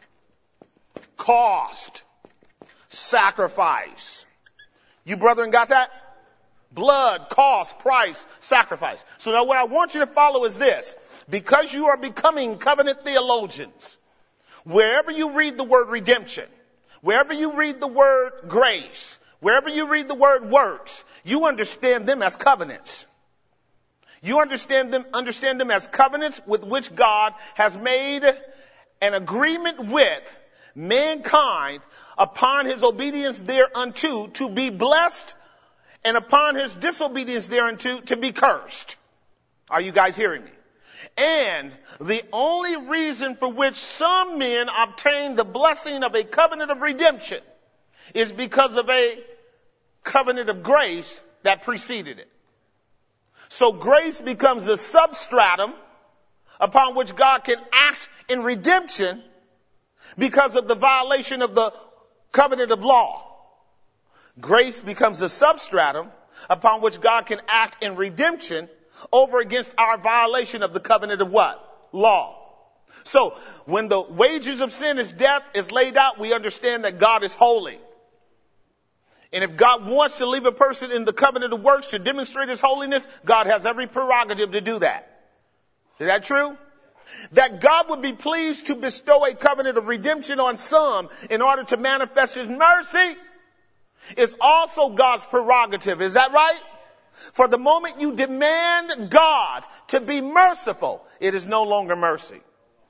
cost, sacrifice. You brethren got that? Blood, cost, price, sacrifice. So now what I want you to follow is this. Because you are becoming covenant theologians, wherever you read the word redemption, wherever you read the word grace, wherever you read the word works, you understand them as covenants. You understand them as covenants with which God has made an agreement with mankind upon his obedience thereunto to be blessed, and upon his disobedience thereunto to be cursed. Are you guys hearing me? And the only reason for which some men obtain the blessing of a covenant of redemption is because of a covenant of grace that preceded it. So grace becomes a substratum upon which God can act in redemption because of the violation of the covenant of law. Grace becomes a substratum upon which God can act in redemption over against our violation of the covenant of what? Law. So when the wages of sin is death is laid out, we understand that God is holy. And if God wants to leave a person in the covenant of works to demonstrate his holiness, God has every prerogative to do that. Is that true? That God would be pleased to bestow a covenant of redemption on some in order to manifest his mercy is also God's prerogative. Is that right? For the moment you demand God to be merciful, it is no longer mercy.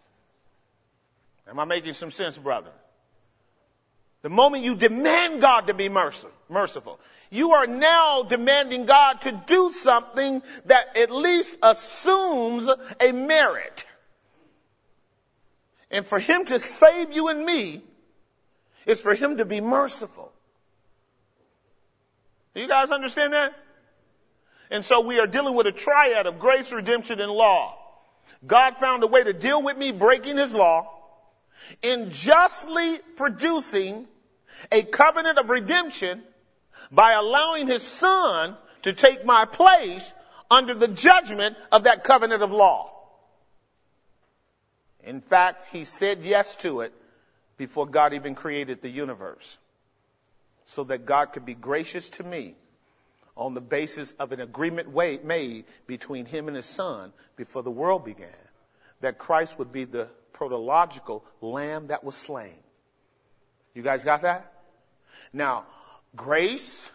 Am I making some sense, brother? The moment you demand God to be merciful, you are now demanding God to do something that at least assumes a merit. And for him to save you and me is for him to be merciful. Do you guys understand that? And so we are dealing with a triad of grace, redemption, and law. God found a way to deal with me breaking his law in justly producing a covenant of redemption by allowing his son to take my place under the judgment of that covenant of law. In fact, he said yes to it before God even created the universe, so that God could be gracious to me on the basis of an agreement made between him and his son before the world began, that Christ would be the protological lamb that was slain. You guys got that? Now, grace,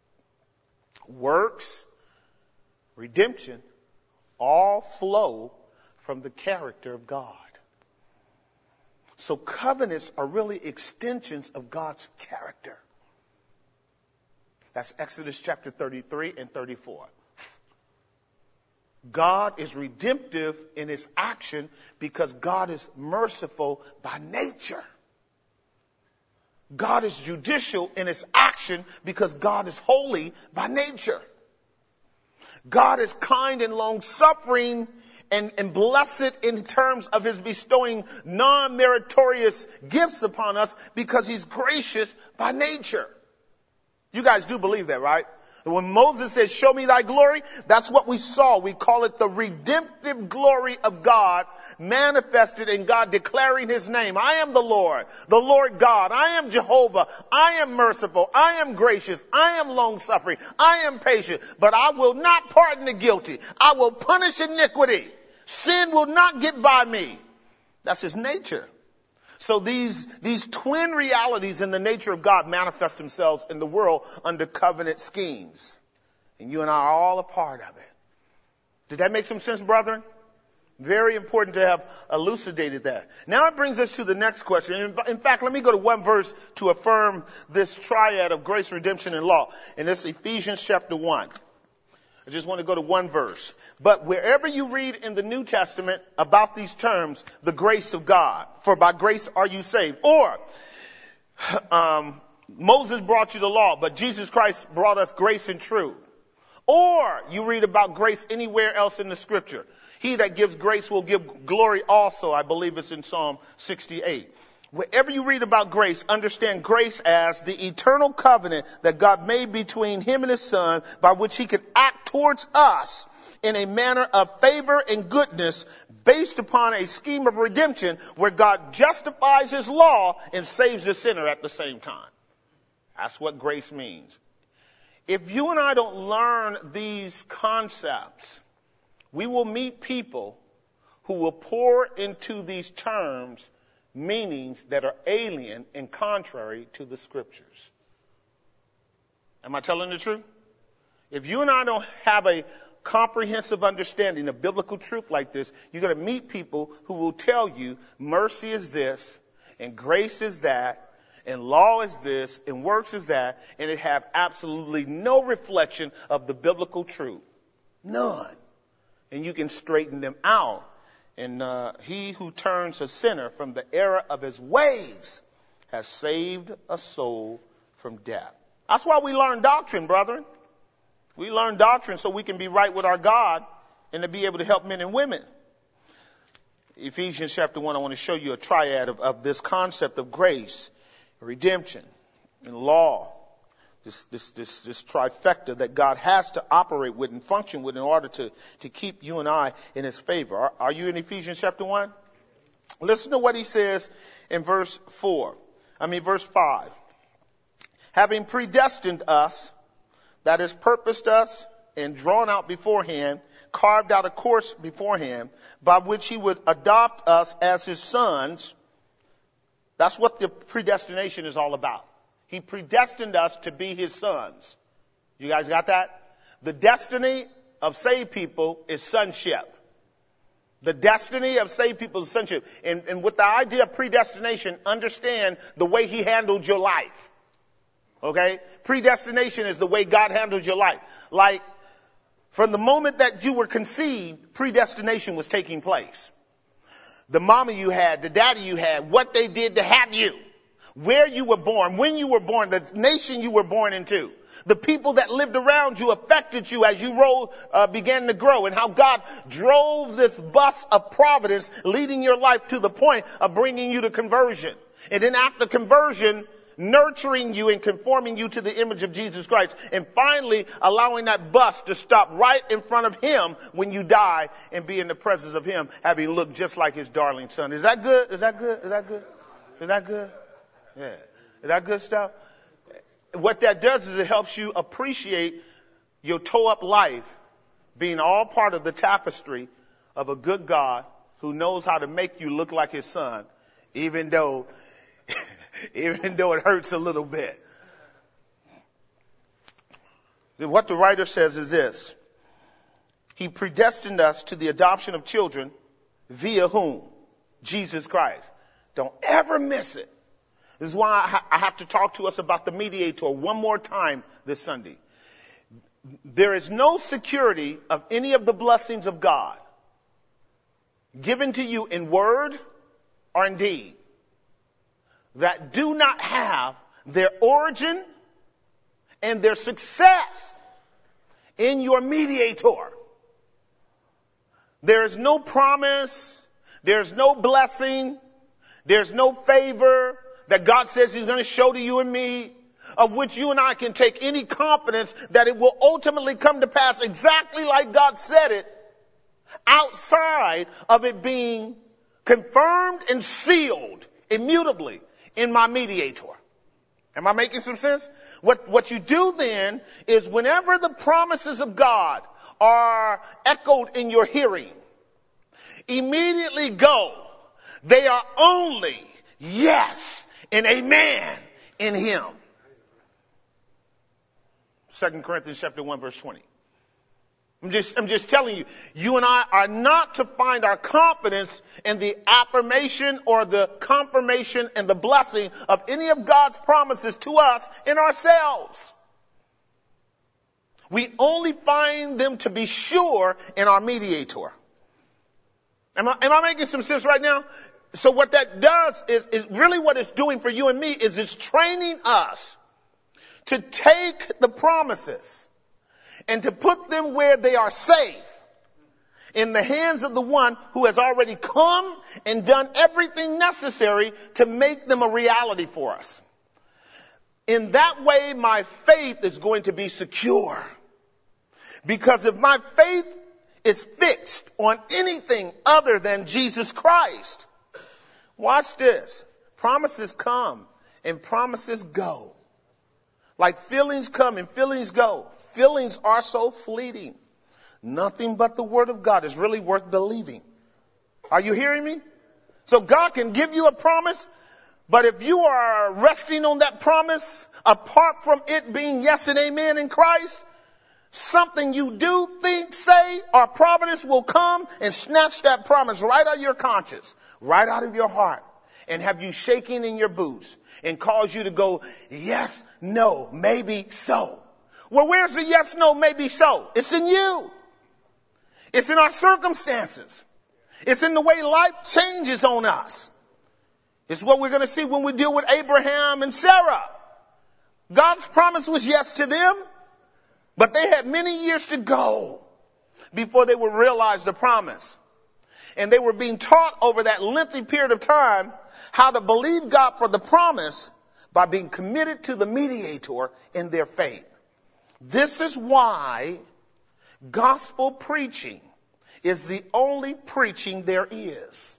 works, redemption, all flow from the character of God. So covenants are really extensions of God's character. That's Exodus chapter 33 and 34. God is redemptive in his action because God is merciful by nature. God is judicial in his action because God is holy by nature. God is kind and long-suffering and blessed in terms of his bestowing non-meritorious gifts upon us because he's gracious by nature. You guys do believe that, right? When Moses says, show me thy glory, that's what we saw. We call it the redemptive glory of God manifested in God declaring his name. I am the Lord God. I am Jehovah. I am merciful. I am gracious. I am long-suffering. I am patient. But I will not pardon the guilty. I will punish iniquity. Sin will not get by me. That's his nature. So these twin realities in the nature of God manifest themselves in the world under covenant schemes. And you and I are all a part of it. Did that make some sense, brethren? Very important to have elucidated that. Now it brings us to the next question. In fact, let me go to one verse to affirm this triad of grace, redemption, and law. And it's Ephesians chapter 1. I just want to go to one verse. But wherever you read in the New Testament about these terms, the grace of God, for by grace are you saved. Or, Moses brought you the law, but Jesus Christ brought us grace and truth. Or you read about grace anywhere else in the scripture. He that gives grace will give glory also. I believe it's in Psalm 68. Wherever you read about grace, understand grace as the eternal covenant that God made between him and his son by which he could act towards us in a manner of favor and goodness based upon a scheme of redemption where God justifies his law and saves the sinner at the same time. That's what grace means. If you and I don't learn these concepts, we will meet people who will pour into these terms meanings that are alien and contrary to the scriptures. Am I telling the truth? If you and I don't have a comprehensive understanding of biblical truth like this, you're going to meet people who will tell you mercy is this and grace is that and law is this and works is that, and it have absolutely no reflection of the biblical truth. None. And you can straighten them out. And he who turns a sinner from the error of his ways has saved a soul from death. That's why we learn doctrine, brethren. We learn doctrine so we can be right with our God and to be able to help men and women. Ephesians chapter 1, I want to show you a triad of this concept of grace, redemption, and law. This trifecta that God has to operate with and function with in order to keep you and I in his favor. Are you in Ephesians chapter 1? Listen to what he says in verse 5. Having predestined us, that is purposed us and drawn out beforehand, carved out a course beforehand, by which he would adopt us as his sons. That's what the predestination is all about. He predestined us to be his sons. You guys got that? The destiny of saved people is sonship. The destiny of saved people is sonship. And with the idea of predestination, understand the way he handled your life. Okay? Predestination is the way God handled your life. Like, from the moment that you were conceived, predestination was taking place. The mama you had, the daddy you had, what they did to have you. Where you were born, when you were born, the nation you were born into. The people that lived around you affected you as you began to grow, and how God drove this bus of providence leading your life to the point of bringing you to conversion. And then after conversion, nurturing you and conforming you to the image of Jesus Christ. And finally allowing that bus to stop right in front of him when you die and be in the presence of him, having looked just like his darling son. Is that good? Is that good? Is that good? Is that good? Yeah. Is that good stuff? What that does is it helps you appreciate your toe-up life being all part of the tapestry of a good God who knows how to make you look like his son, even though it hurts a little bit. What the writer says is this. He predestined us to the adoption of children via whom? Jesus Christ. Don't ever miss it. This is why I have to talk to us about the mediator one more time this Sunday. There is no security of any of the blessings of God given to you in word or in deed that do not have their origin and their success in your mediator. There is no promise, there's no blessing, there's no favor that God says he's going to show to you and me, of which you and I can take any confidence that it will ultimately come to pass exactly like God said it, outside of it being confirmed and sealed immutably in my mediator. Am I making some sense? What you do then is whenever the promises of God are echoed in your hearing, immediately go. They are only yes and amen in him. 2 Corinthians chapter 1 verse 20. I'm just telling you, you and I are not to find our confidence in the affirmation or the confirmation and the blessing of any of God's promises to us in ourselves. We only find them to be sure in our mediator. Am I making some sense right now? So what that does is really what it's doing for you and me is it's training us to take the promises and to put them where they are safe in the hands of the one who has already come and done everything necessary to make them a reality for us. In that way, my faith is going to be secure. Because if my faith is fixed on anything other than Jesus Christ, watch this. Promises come and promises go. Like feelings come and feelings go. Feelings are so fleeting. Nothing but the word of God is really worth believing. Are you hearing me? So God can give you a promise, but if you are resting on that promise, apart from it being yes and amen in Christ, something you do, think, say, or providence will come and snatch that promise right out of your conscience, right out of your heart, and have you shaking in your boots and cause you to go, yes, no, maybe so. Well, where's the yes, no, maybe so? It's in you. It's in our circumstances. It's in the way life changes on us. It's what we're going to see when we deal with Abraham and Sarah. God's promise was yes to them, but they had many years to go before they would realize the promise. And they were being taught over that lengthy period of time how to believe God for the promise by being committed to the mediator in their faith. This is why gospel preaching is the only preaching there is.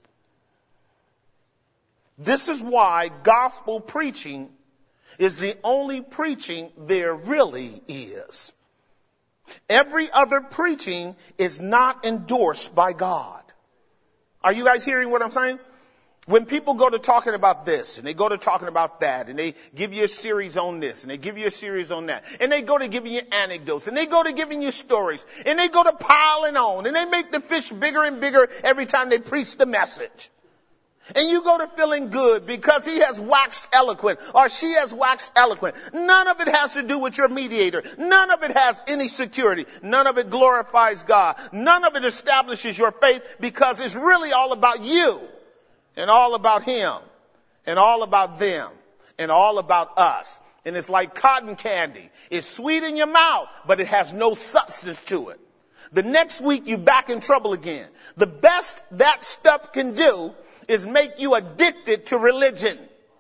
This is why gospel preaching is the only preaching there really is. Every other preaching is not endorsed by God. Are you guys hearing what I'm saying? When people go to talking about this and they go to talking about that and they give you a series on this and they give you a series on that and they go to giving you anecdotes and they go to giving you stories and they go to piling on and they make the fish bigger and bigger every time they preach the message. And you go to feeling good because he has waxed eloquent or she has waxed eloquent. None of it has to do with your mediator. None of it has any security. None of it glorifies God. None of it establishes your faith because it's really all about you and all about him and all about them and all about us. And it's like cotton candy. It's sweet in your mouth, but it has no substance to it. The next week you're back in trouble again. The best that stuff can do is make you addicted to religion.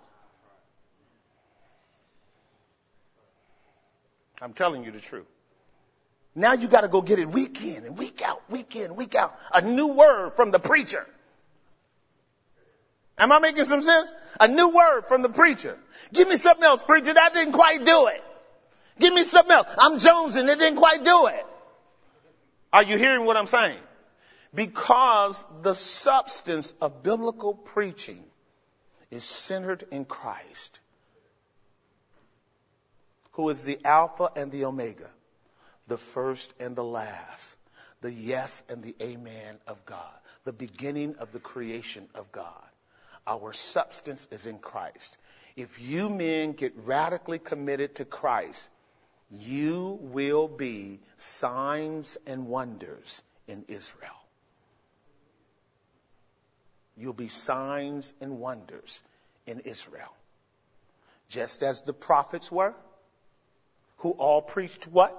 I'm telling you the truth. Now you got to go get it week in and week out, week in, week out. A new word from the preacher. Am I making some sense? A new word from the preacher. Give me something else, preacher. That didn't quite do it. Give me something else. I'm jonesing. It didn't quite do it. Are you hearing what I'm saying? Because the substance of biblical preaching is centered in Christ, who is the Alpha and the Omega, the first and the last, the yes and the amen of God, the beginning of the creation of God. Our substance is in Christ. If you men get radically committed to Christ, you will be signs and wonders in Israel. You'll be signs and wonders in Israel. just as the prophets were, who all preached what?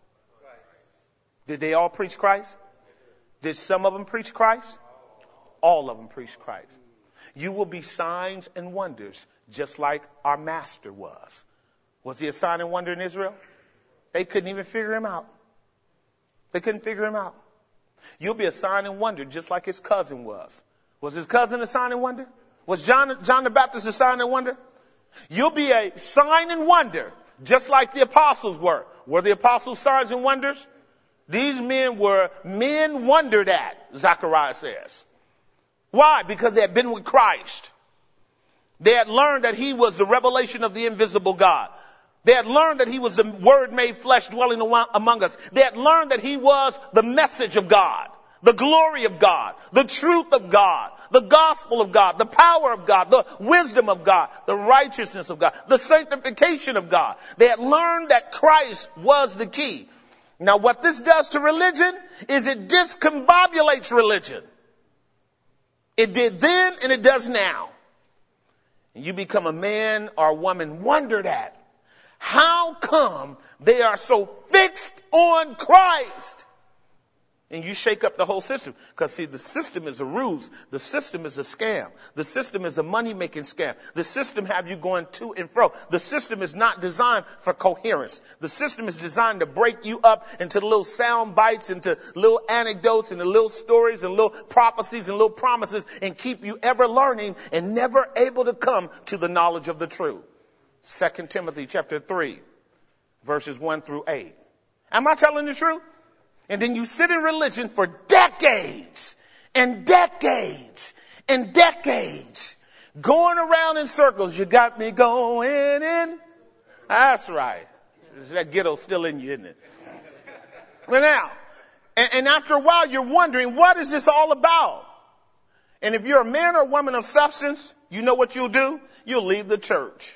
Did they all preach Christ? Did some of them preach Christ? All of them preached Christ. You will be signs and wonders just like our master was. Was he a sign and wonder in Israel? They couldn't even figure him out. They couldn't figure him out. You'll be a sign and wonder just like his cousin was. Was his cousin a sign and wonder? Was John the Baptist a sign and wonder? You'll be a sign and wonder just like the apostles were. Were the apostles signs and wonders? These men were men wondered at, Zechariah says. Why? Because they had been with Christ. They had learned that he was the revelation of the invisible God. They had learned that he was the Word made flesh dwelling among us. They had learned that he was the message of God, the glory of God, the truth of God, the gospel of God, the power of God, the wisdom of God, the righteousness of God, the sanctification of God. They had learned that Christ was the key. Now what this does to religion is it discombobulates religion. It did then and it does now. And you become a man or a woman wondered at. How come they are so fixed on Christ? And you shake up the whole system. Because see, the system is a ruse. The system is a scam. The system is a money-making scam. The system have you going to and fro. The system is not designed for coherence. The system is designed to break you up into little sound bites, into little anecdotes, into little stories and little prophecies and little promises, and keep you ever learning and never able to come to the knowledge of the truth. 2 Timothy chapter 3, verses 1 through 8. Am I telling the truth? And then you sit in religion for decades and decades and decades, going around in circles. You got me going in. That's right. That ghetto's still in you, isn't it? But now, and after a while, you're wondering, what is this all about? And if you're a man or woman of substance, you know what you'll do? You'll leave the church.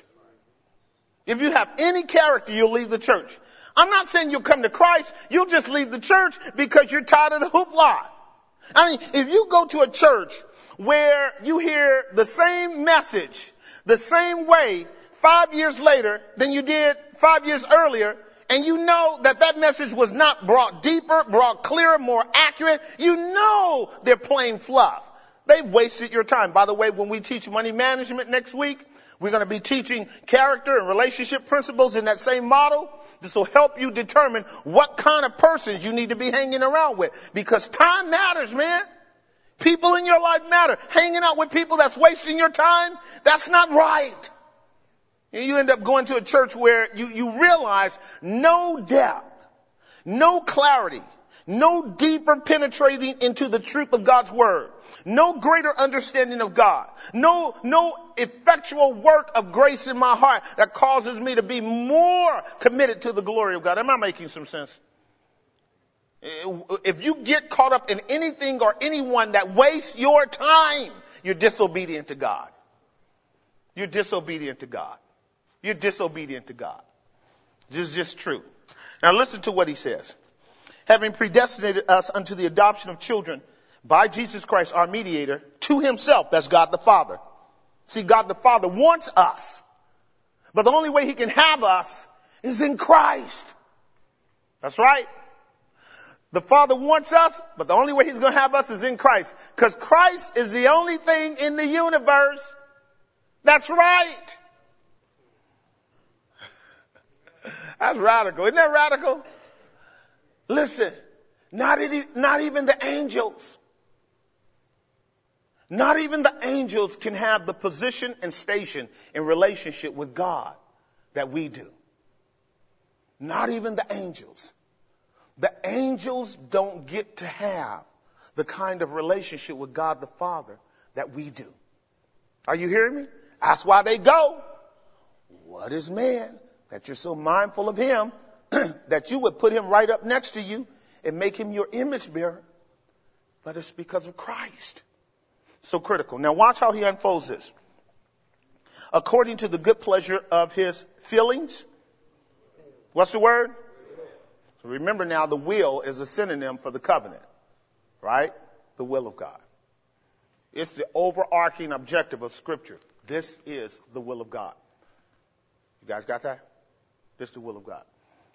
If you have any character, you'll leave the church. I'm not saying you'll come to Christ. You'll just leave the church because you're tired of the hoopla. I mean, if you go to a church where you hear the same message, the same way 5 years later than you did 5 years earlier, and you know that that message was not brought deeper, brought clearer, more accurate, you know they're playing fluff. They've wasted your time. By the way, when we teach money management next week, we're going to be teaching character and relationship principles in that same model. This will help you determine what kind of persons you need to be hanging around with. Because time matters, man. People in your life matter. Hanging out with people that's wasting your time, that's not right. And you end up going to a church where you realize no depth, no clarity, no deeper penetrating into the truth of God's word, no greater understanding of God, no effectual work of grace in my heart that causes me to be more committed to the glory of God. Am I making some sense? If you get caught up in anything or anyone that wastes your time, you're disobedient to God. You're disobedient to God. You're disobedient to God. This is just true. Now listen to what he says. Having predestinated us unto the adoption of children by Jesus Christ, our mediator, to himself. That's God the Father. See, God the Father wants us. But the only way he can have us is in Christ. That's right. The Father wants us, but the only way he's going to have us is in Christ. Because Christ is the only thing in the universe that's right. That's radical. Isn't that radical? Listen, not even the angels. Not even the angels can have the position and station in relationship with God that we do. Not even the angels. The angels don't get to have the kind of relationship with God the Father that we do. Are you hearing me? That's why they go. What is man that you're so mindful of him that you would put him right up next to you and make him your image bearer? But it's because of Christ. So critical. Now watch how he unfolds this. According to the good pleasure of his feelings. What's the word? So remember now, the will is a synonym for the covenant. Right? The will of God. It's the overarching objective of Scripture. This is the will of God. You guys got that? This is the will of God.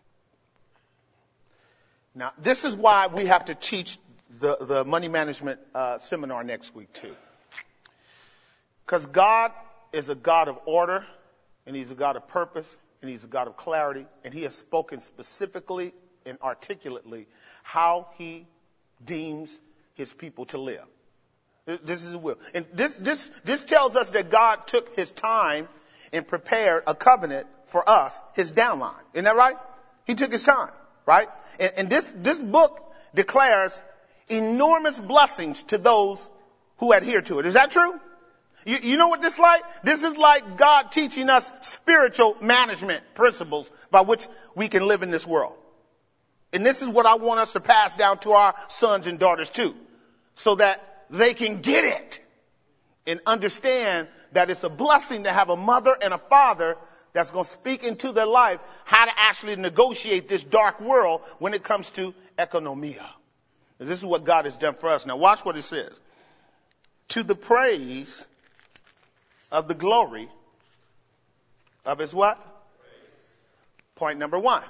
Now, this is why we have to teach the money management seminar next week too. Because God is a God of order, and he's a God of purpose, and he's a God of clarity, and he has spoken specifically and articulately how he deems his people to live. This is his will. And this tells us that God took his time and prepared a covenant for us, his downline. Isn't that right? He took his time, right? And this book declares enormous blessings to those who adhere to it. Is that true? You know what this is like? This is like God teaching us spiritual management principles by which we can live in this world. And this is what I want us to pass down to our sons and daughters too, so that they can get it and understand that it's a blessing to have a mother and a father that's going to speak into their life how to actually negotiate this dark world when it comes to economia. And this is what God has done for us. Now watch what it says. To the praise of the glory of his what? Point number 1.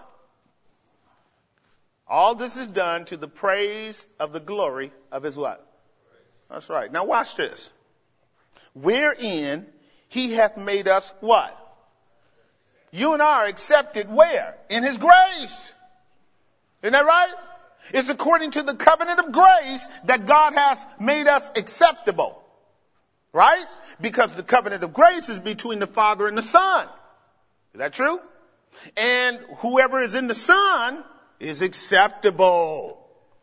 All this is done to the praise of the glory of his what? That's right. Now watch this. Wherein he hath made us what? You and I are accepted where? In his grace. Isn't that right? It's according to the covenant of grace that God has made us acceptable. Right? Because the covenant of grace is between the Father and the Son. Is that true? And whoever is in the Son is acceptable.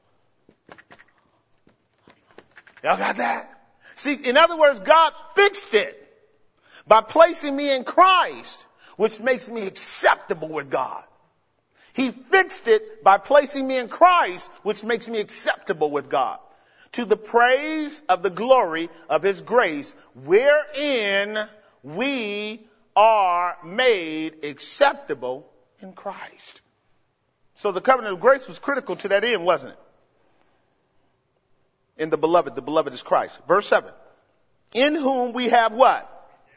Y'all got that? See, in other words, God fixed it by placing me in Christ, which makes me acceptable with God. He fixed it by placing me in Christ, which makes me acceptable with God. To the praise of the glory of his grace, wherein we are made acceptable in Christ. So the covenant of grace was critical to that end, wasn't it? In the beloved is Christ. Verse 7. In whom we have what?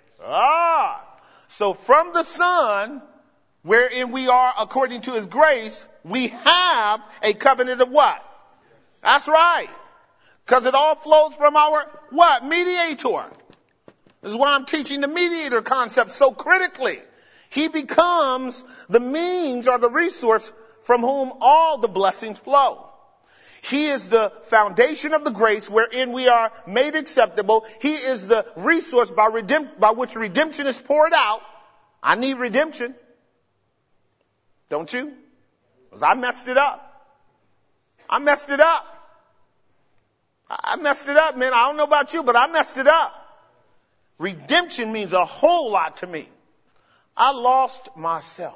So from the Son, wherein we are according to his grace, we have a covenant of what? That's right. Because it all flows from our what? Mediator. This is why I'm teaching the mediator concept so critically. He becomes the means or the resource from whom all the blessings flow. He is the foundation of the grace wherein we are made acceptable. He is the resource by which redemption is poured out. I need redemption. Don't you? Because I messed it up. I messed it up, man. I don't know about you, but I messed it up. Redemption means a whole lot to me. I lost myself.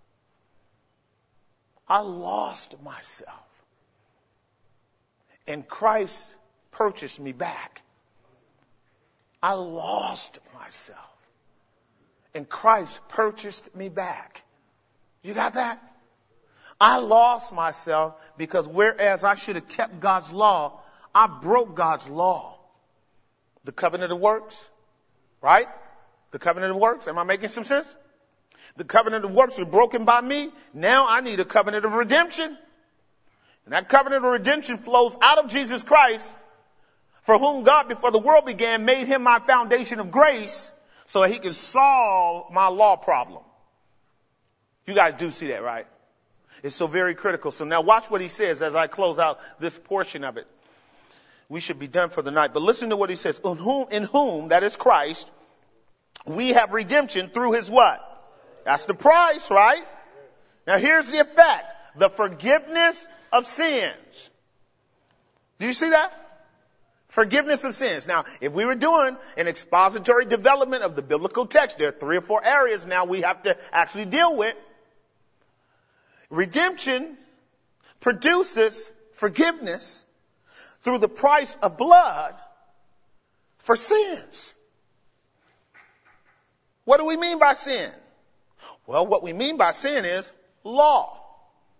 And Christ purchased me back. I lost myself. And Christ purchased me back. You got that? I lost myself because whereas I should have kept God's law, I broke God's law. The covenant of works, right? The covenant of works. Am I making some sense? The covenant of works was broken by me. Now I need a covenant of redemption. And that covenant of redemption flows out of Jesus Christ, for whom God before the world began made him my foundation of grace so that he can solve my law problem. You guys do see that, right? It's so very critical. So now watch what he says as I close out this portion of it. We should be done for the night. But listen to what he says. In whom, that is Christ, we have redemption through his what? That's the price, right? Now here's the effect. The forgiveness of sins. Do you see that? Forgiveness of sins. Now, if we were doing an expository development of the biblical text, there are 3 or 4 areas now we have to actually deal with. Redemption produces forgiveness through the price of blood for sins. What do we mean by sin? Well, what we mean by sin is law.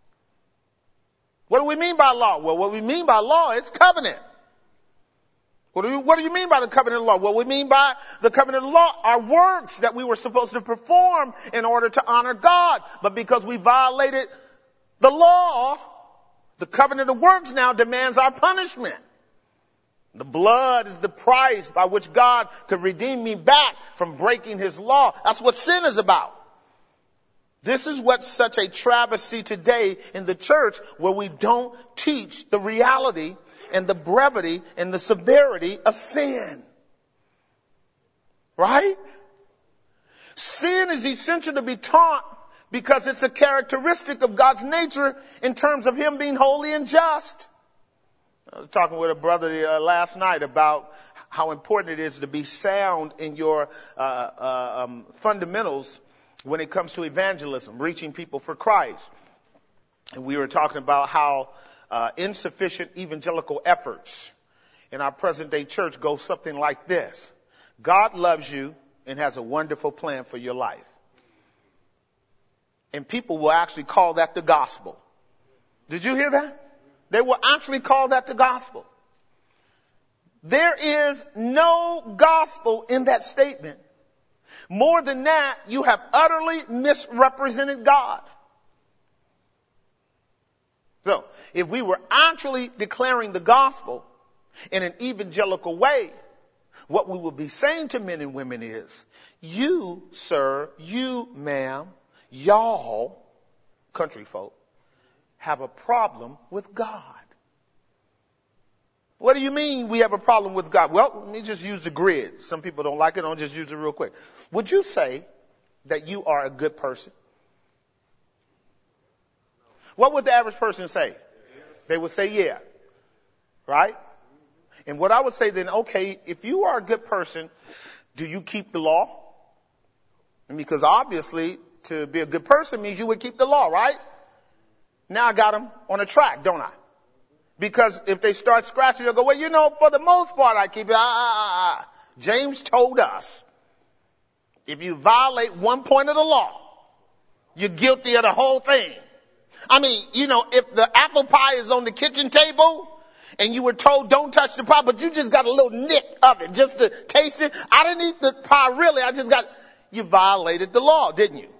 What do we mean by law? Well, what we mean by law is covenant. What do you mean by the covenant of the law? What we mean by the covenant of the law are works that we were supposed to perform in order to honor God. But because we violated the law, the covenant of works now demands our punishment. The blood is the price by which God could redeem me back from breaking his law. That's what sin is about. This is what's such a travesty today in the church, where we don't teach the reality and the brevity and the severity of sin. Right? Sin is essential to be taught because it's a characteristic of God's nature in terms of him being holy and just. I was talking with a brother last night about how important it is to be sound in your fundamentals when it comes to evangelism, reaching people for Christ. And we were talking about how insufficient evangelical efforts in our present day church go something like this. God loves you and has a wonderful plan for your life. And people will actually call that the gospel. Did you hear that? They will actually call that the gospel. There is no gospel in that statement. More than that, you have utterly misrepresented God. So, if we were actually declaring the gospel in an evangelical way, what we would be saying to men and women is, you, sir, you, ma'am, y'all, country folk, have a problem with God. What do you mean we have a problem with God? Well, let me just use the grid. Some people don't like it. I'll just use it real quick. Would you say that you are a good person? What would the average person say? Yes. They would say, yeah. Right? And what I would say then, okay, if you are a good person, do you keep the law? Because obviously, to be a good person means you would keep the law, right? Now I got them on a track, don't I? Because if they start scratching, they'll go, well, you know, for the most part, I keep it. James told us, if you violate one point of the law, you're guilty of the whole thing. I mean, you know, if the apple pie is on the kitchen table and you were told don't touch the pie, but you just got a little nick of it just to taste it. I didn't eat the pie really. You violated the law, didn't you?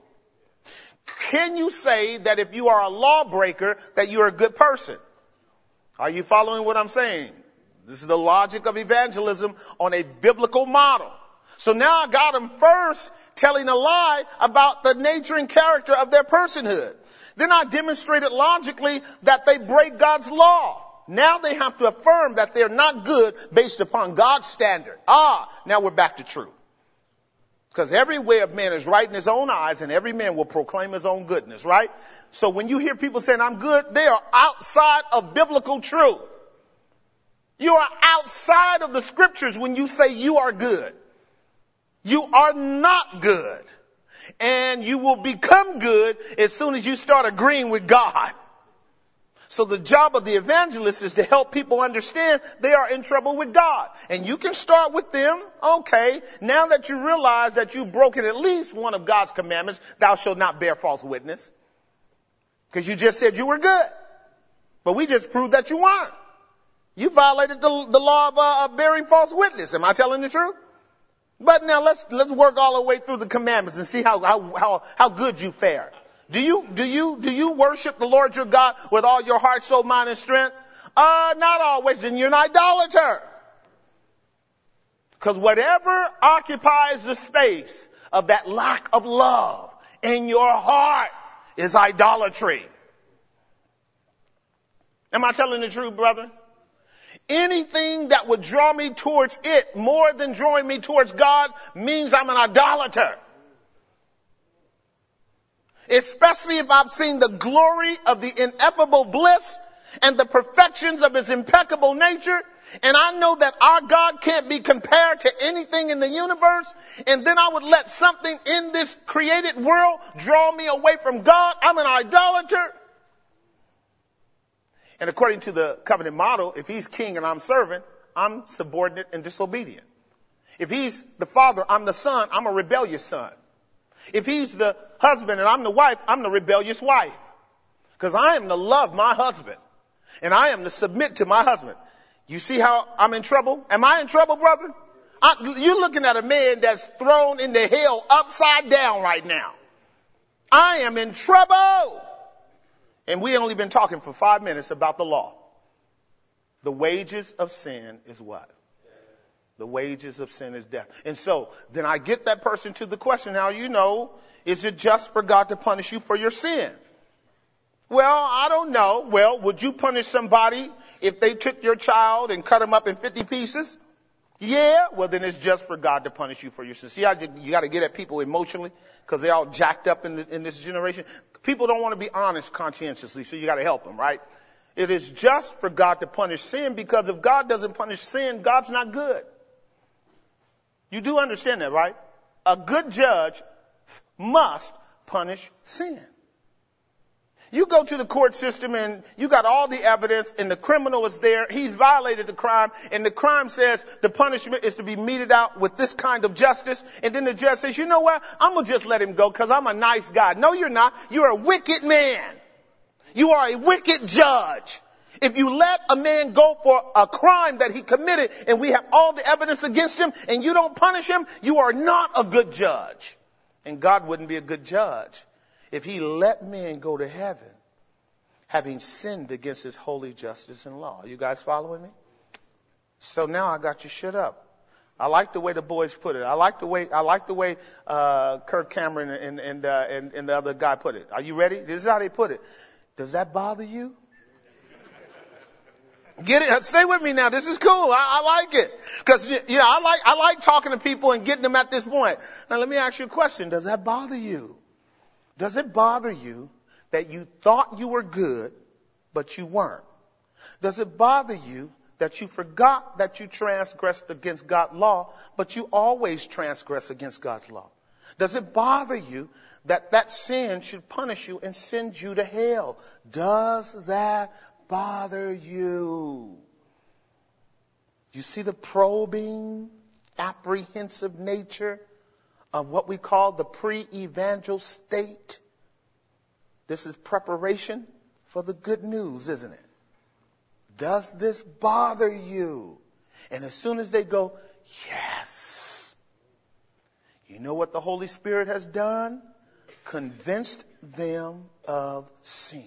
Can you say that if you are a lawbreaker that you're a good person? Are you following what I'm saying? This is the logic of evangelism on a biblical model. So now I got them first telling a lie about the nature and character of their personhood. Then I demonstrated logically that they break God's law. Now they have to affirm that they're not good based upon God's standard. Now we're back to truth. Because every way of man is right in his own eyes, and every man will proclaim his own goodness, right? So when you hear people saying, I'm good, they are outside of biblical truth. You are outside of the scriptures when you say you are good. You are not good. And you will become good as soon as you start agreeing with God. So the job of the evangelist is to help people understand they are in trouble with God. And you can start with them. Okay, now that you realize that you've broken at least one of God's commandments, thou shalt not bear false witness. Because you just said you were good. But we just proved that you weren't. You violated the law of bearing false witness. Am I telling the truth? But now let's work all the way through the commandments and see how good you fare. Do you worship the Lord your God with all your heart, soul, mind, and strength? Not always. Then you're an idolater. Because whatever occupies the space of that lack of love in your heart is idolatry. Am I telling the truth, brother? Anything that would draw me towards it more than drawing me towards God means I'm an idolater. Especially if I've seen the glory of the ineffable bliss and the perfections of his impeccable nature, and I know that our God can't be compared to anything in the universe, and then I would let something in this created world draw me away from God. I'm an idolater. And according to the covenant model, if he's king and I'm servant, I'm subordinate and disobedient. If he's the father, I'm the son, I'm a rebellious son. If he's the husband and I'm the wife, I'm the rebellious wife. Because I am to love my husband. And I am to submit to my husband. You see how I'm in trouble? Am I in trouble, brother? You're looking at a man that's thrown into hell upside down right now. I am in trouble. And we only been talking for 5 minutes about the law. The wages of sin is what? The wages of sin is death. And so then I get that person to the question, now you know, is it just for God to punish you for your sin? Well, I don't know. Well, would you punish somebody if they took your child and cut him up in 50 pieces? Yeah. Well, then it's just for God to punish you for your sin. See how you got to get at people emotionally because they're all jacked up in this generation. People don't want to be honest conscientiously, so you got to help them, right? It is just for God to punish sin, because if God doesn't punish sin, God's not good. You do understand that, right? A good judge must punish sin. You go to the court system and you got all the evidence and the criminal is there. He's violated the crime and the crime says the punishment is to be meted out with this kind of justice. And then the judge says, you know what? I'm going to just let him go because I'm a nice guy. No, you're not. You're a wicked man. You are a wicked judge. If you let a man go for a crime that he committed and we have all the evidence against him and you don't punish him, you are not a good judge. And God wouldn't be a good judge if he let men go to heaven having sinned against his holy justice and law. You guys following me? So now I got you shut up. I like the way the boys put it. I like the way Kirk Cameron and the other guy put it. Are you ready? This is how they put it. Does that bother you? Get it? Stay with me now. This is cool. I like it. Because, I like talking to people and getting them at this point. Now, let me ask you a question. Does that bother you? Does it bother you that you thought you were good, but you weren't? Does it bother you that you forgot that you transgressed against God's law, but you always transgress against God's law? Does it bother you that sin should punish you and send you to hell? Does that bother you? You see the probing, apprehensive nature of what we call the pre-evangel state? This is preparation for the good news, isn't it? Does this bother you? And as soon as they go, yes. You know what the Holy Spirit has done? Convinced them of sin.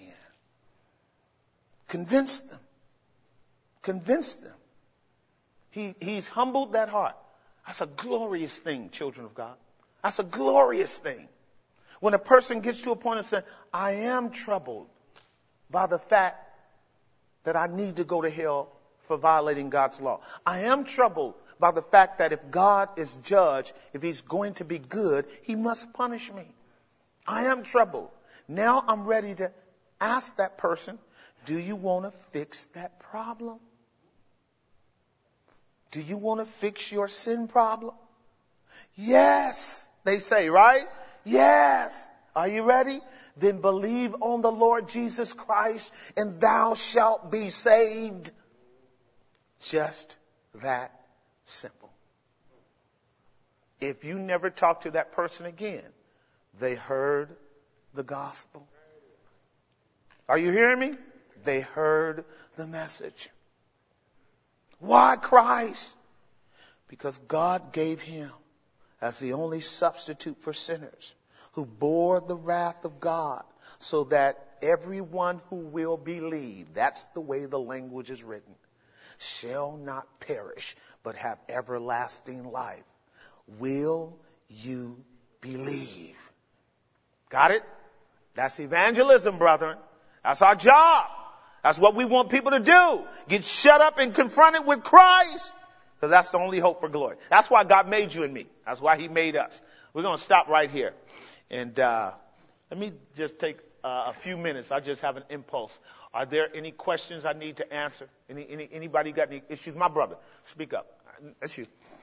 Convinced them. Convinced them. He's humbled that heart. That's a glorious thing, children of God. That's a glorious thing. When a person gets to a point and says, I am troubled by the fact that I need to go to hell for violating God's law. I am troubled by the fact that if God is judge, if he's going to be good, he must punish me. I am troubled. Now I'm ready to ask that person, do you want to fix that problem? Do you want to fix your sin problem? Yes, they say, right? Yes. Are you ready? Then believe on the Lord Jesus Christ and thou shalt be saved. Just that simple. If you never talk to that person again, they heard the gospel. Are you hearing me? They heard the message. Why Christ? Because God gave him as the only substitute for sinners, who bore the wrath of God, so that everyone who will believe, that's the way the language is written, shall not perish, but have everlasting life. Will you believe? Got it? That's evangelism, brethren. That's our job. That's what we want people to do. Get shut up and confronted with Christ. Because that's the only hope for glory. That's why God made you and me. That's why he made us. We're going to stop right here. And let me just take a few minutes. I just have an impulse. Are there any questions I need to answer? Anybody got any issues? My brother, speak up. That's you.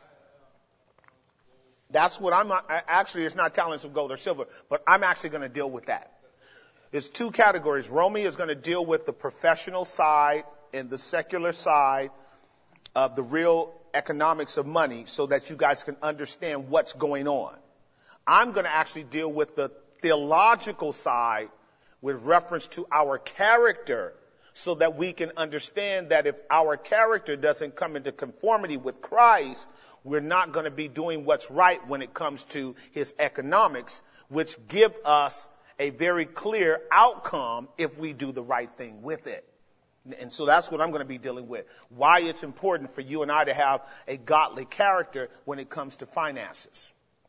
That's what actually, it's not talents of gold or silver, but I'm actually going to deal with that. There's two categories. Romy is going to deal with the professional side and the secular side of the real economics of money so that you guys can understand what's going on. I'm going to actually deal with the theological side with reference to our character so that we can understand that if our character doesn't come into conformity with Christ, we're not going to be doing what's right when it comes to his economics, which give us a very clear outcome if we do the right thing with it. And so that's what I'm going to be dealing with. Why it's important for you and I to have a godly character when it comes to finances.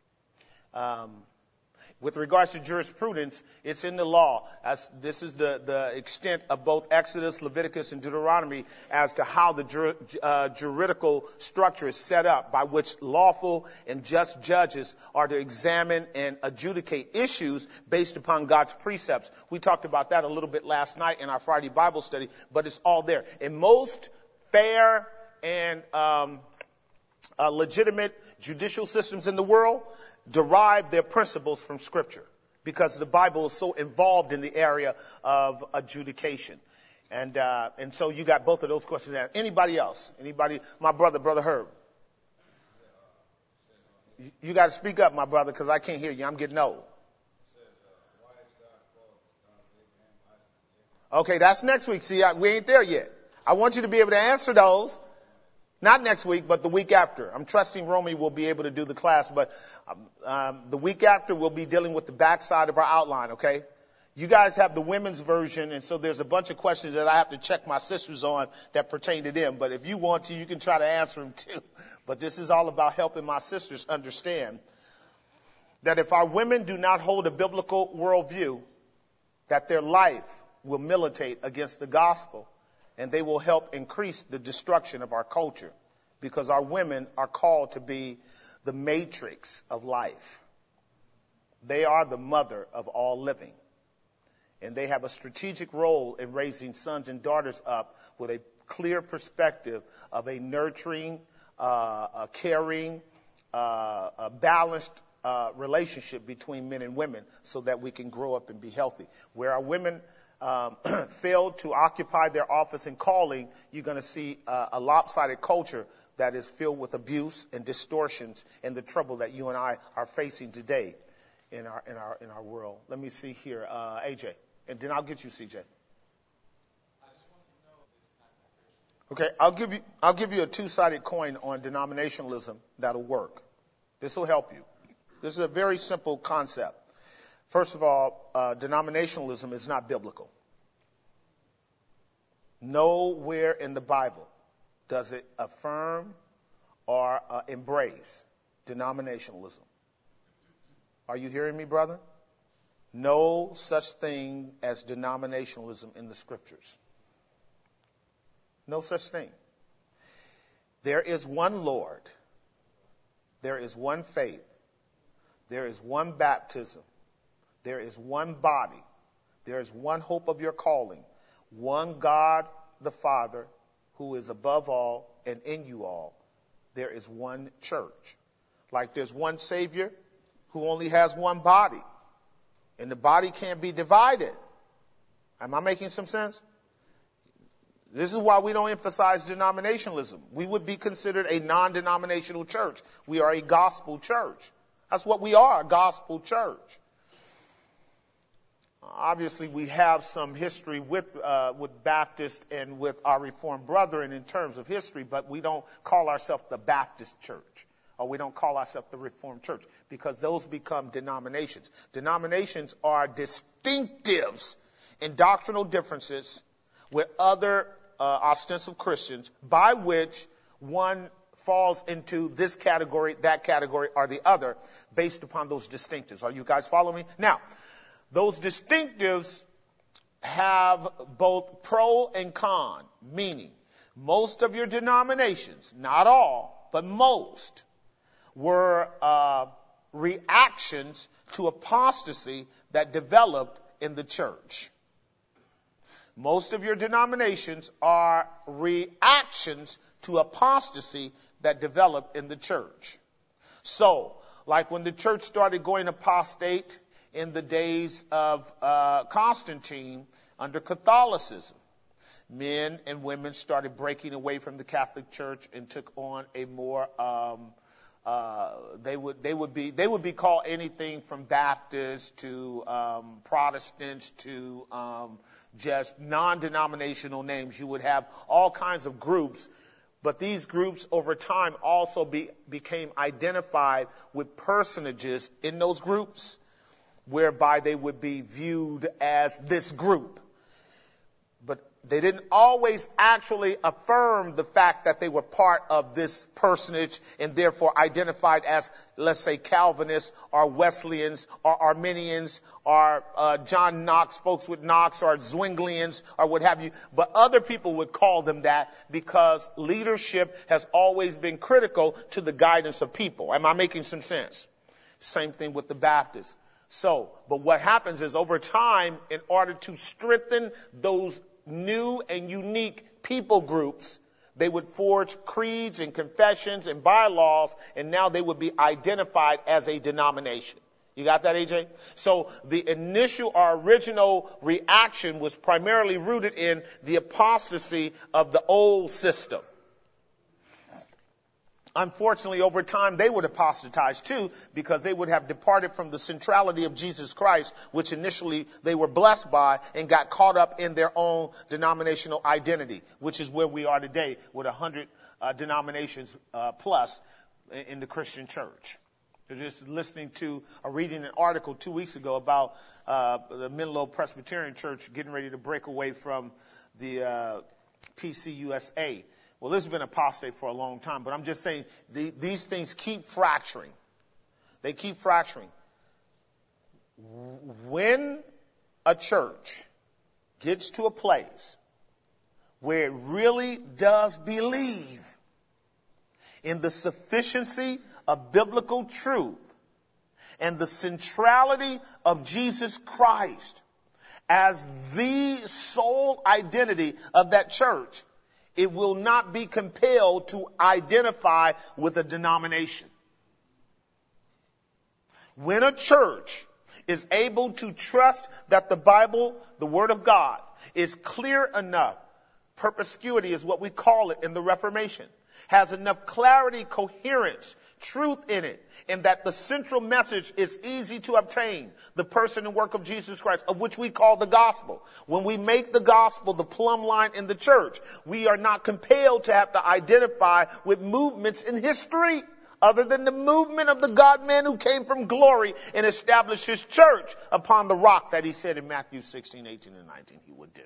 With regards to jurisprudence, it's in the law. This is the extent of both Exodus, Leviticus, and Deuteronomy as to how the juridical structure is set up by which lawful and just judges are to examine and adjudicate issues based upon God's precepts. We talked about that a little bit last night in our Friday Bible study, but it's all there. In most fair and legitimate judicial systems in the world, derive their principles from Scripture because the Bible is so involved in the area of adjudication. And so you got both of those questions there. Anybody else? Anybody? My brother Herb. You got to speak up, my brother, because I can't hear you. I'm getting old. Okay, that's next week. See, we ain't there yet. I want you to be able to answer those. Not next week, but the week after. I'm trusting Romy will be able to do the class, but the week after we'll be dealing with the backside of our outline, okay? You guys have the women's version, and so there's a bunch of questions that I have to check my sisters on that pertain to them. But if you want to, you can try to answer them too. But this is all about helping my sisters understand that if our women do not hold a biblical worldview, that their life will militate against the gospel. And they will help increase the destruction of our culture because our women are called to be the matrix of life. They are the mother of all living. And they have a strategic role in raising sons and daughters up with a clear perspective of a nurturing, a caring, a balanced relationship between men and women so that we can grow up and be healthy. Where our women failed to occupy their office and calling, you're going to see a lopsided culture that is filled with abuse and distortions and the trouble that you and I are facing today in our world. Let me see here, AJ, and then I'll get you, CJ. Okay, I'll give you a two-sided coin on denominationalism that'll work. This will help you. This is a very simple concept. First of all, denominationalism is not biblical. Nowhere in the Bible does it affirm or embrace denominationalism. Are you hearing me, brother? No such thing as denominationalism in the Scriptures. No such thing. There is one Lord. There is one faith. There is one baptism. There is one body. There is one hope of your calling. One God the Father who is above all and in you all. There is one church. Like there's one Savior who only has one body. And the body can't be divided. Am I making some sense? This is why we don't emphasize denominationalism. We would be considered a non-denominational church. We are a gospel church. That's what we are, a gospel church. Obviously, we have some history with Baptist and with our Reformed brethren in terms of history, but we don't call ourselves the Baptist church, or we don't call ourselves the Reformed church, because those become denominations. Denominations are distinctives in doctrinal differences with other ostensive Christians by which one falls into this category, that category, or the other based upon those distinctives. Are you guys following me? Now, those distinctives have both pro and con, meaning most of your denominations, not all, but most, were reactions to apostasy that developed in the church. Most of your denominations are reactions to apostasy that developed in the church. So, like when the church started going apostate in the days of Constantine under Catholicism, men and women started breaking away from the Catholic Church and took on a more They would be called anything from Baptists to Protestants to just non-denominational names. You would have all kinds of groups, but these groups over time also became identified with personages in those groups, whereby they would be viewed as this group. But they didn't always actually affirm the fact that they were part of this personage and therefore identified as, let's say, Calvinists or Wesleyans or Arminians or John Knox, folks with Knox, or Zwinglians or what have you. But other people would call them that because leadership has always been critical to the guidance of people. Am I making some sense? Same thing with the Baptists. But what happens is over time, in order to strengthen those new and unique people groups, they would forge creeds and confessions and bylaws, and now they would be identified as a denomination. You got that, AJ? So the initial or original reaction was primarily rooted in the apostasy of the old system. Unfortunately, over time, they would apostatize too, because they would have departed from the centrality of Jesus Christ, which initially they were blessed by, and got caught up in their own denominational identity, which is where we are today with 100 denominations plus in the Christian church. I was just listening to or reading an article 2 weeks ago about the Menlo Presbyterian Church getting ready to break away from the PCUSA. Well, this has been apostate for a long time, but I'm just saying these things keep fracturing. They keep fracturing. When a church gets to a place where it really does believe in the sufficiency of biblical truth and the centrality of Jesus Christ as the sole identity of that church, it will not be compelled to identify with a denomination. When a church is able to trust that the Bible, the Word of God, is clear enough, perspicuity is what we call it in the Reformation, has enough clarity, coherence, truth in it, and that the central message is easy to obtain, the person and work of Jesus Christ, of which we call the gospel. When we make the gospel the plumb line in the church, we are not compelled to have to identify with movements in history other than the movement of the God-man who came from glory and established his church upon the rock that he said in Matthew 16, 18, and 19 he would do.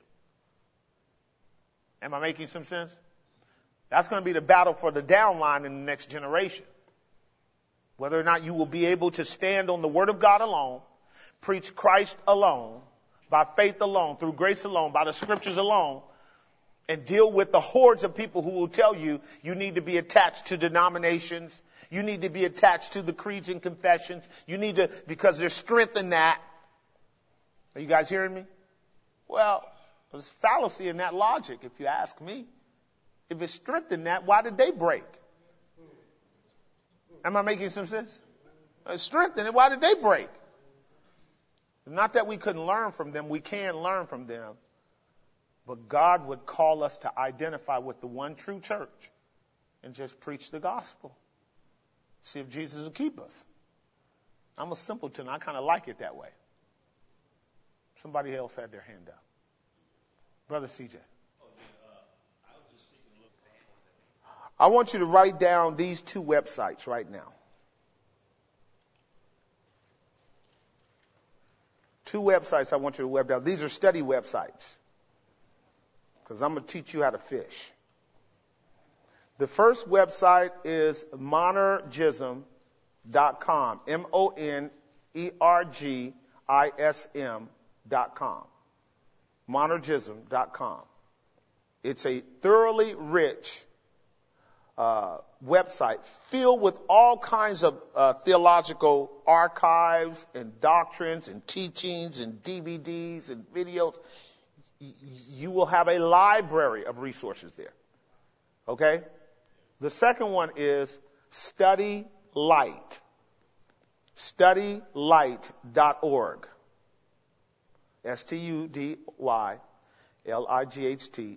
Am I making some sense? That's going to be the battle for the downline in the next generation. Whether or not you will be able to stand on the Word of God alone, preach Christ alone, by faith alone, through grace alone, by the Scriptures alone, and deal with the hordes of people who will tell you you need to be attached to denominations, you need to be attached to the creeds and confessions, you need to, because there's strength in that. Are you guys hearing me? Well, there's fallacy in that logic, if you ask me. If it's strength in that, why did they break? Am I making some sense? Strength in it, why did they break? Not that we couldn't learn from them, we can learn from them. But God would call us to identify with the one true church and just preach the gospel. See if Jesus will keep us. I'm a simpleton. I kind of like it that way. Somebody else had their hand up. Brother CJ. I want you to write down these two websites right now. Two websites I want you to write down. These are study websites, because I'm going to teach you how to fish. The first website is monergism.com, monergism.com, monergism.com. It's a thoroughly rich website filled with all kinds of theological archives and doctrines and teachings and DVDs and videos. You will have a library of resources there. Okay? The second one is Study Light. StudyLight.org.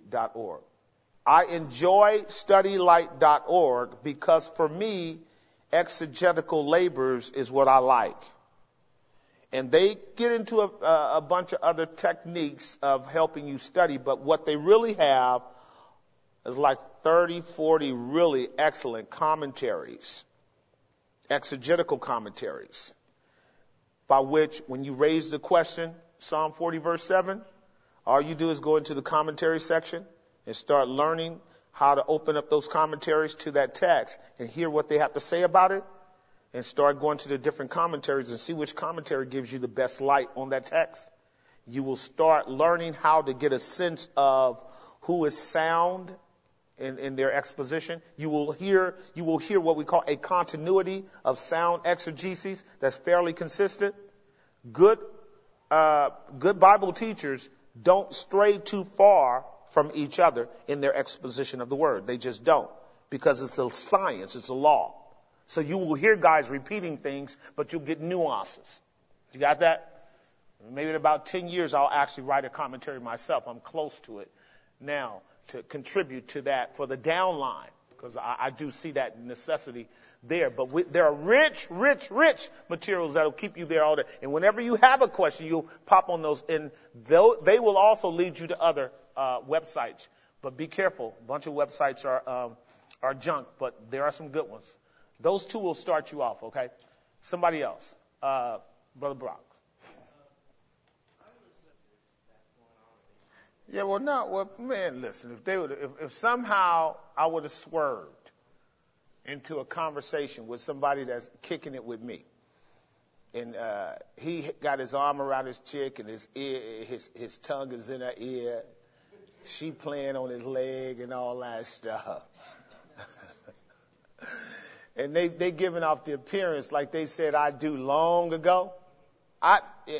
StudyLight.org. I enjoy StudyLight.org because for me, exegetical labors is what I like. And they get into a bunch of other techniques of helping you study, but what they really have is like 30, 40 really excellent commentaries, exegetical commentaries, by which when you raise the question, Psalm 40 verse 7, all you do is go into the commentary section and start learning how to open up those commentaries to that text and hear what they have to say about it, and start going to the different commentaries and see which commentary gives you the best light on that text. You will start learning how to get a sense of who is sound in their exposition. You will hear what we call a continuity of sound exegesis that's fairly consistent. Good Bible teachers don't stray too far from each other in their exposition of the word. They just don't, because it's a science, it's a law. So you will hear guys repeating things, but you'll get nuances. You got that? Maybe in about 10 years, I'll actually write a commentary myself. I'm close to it now to contribute to that for the downline, because I do see that necessity there. But there are rich materials that will keep you there all day. And whenever you have a question, you'll pop on those, and they will also lead you to other websites. But be careful. A bunch of websites are junk, but there are some good ones. Those two will start you off, okay? Somebody else. Brother Brock. Yeah, man, listen, if somehow I would have swerved into a conversation with somebody that's kicking it with me, and he got his arm around his chick and his tongue is in her ear, she playing on his leg and all that stuff. And they giving off the appearance like they said I do long ago. I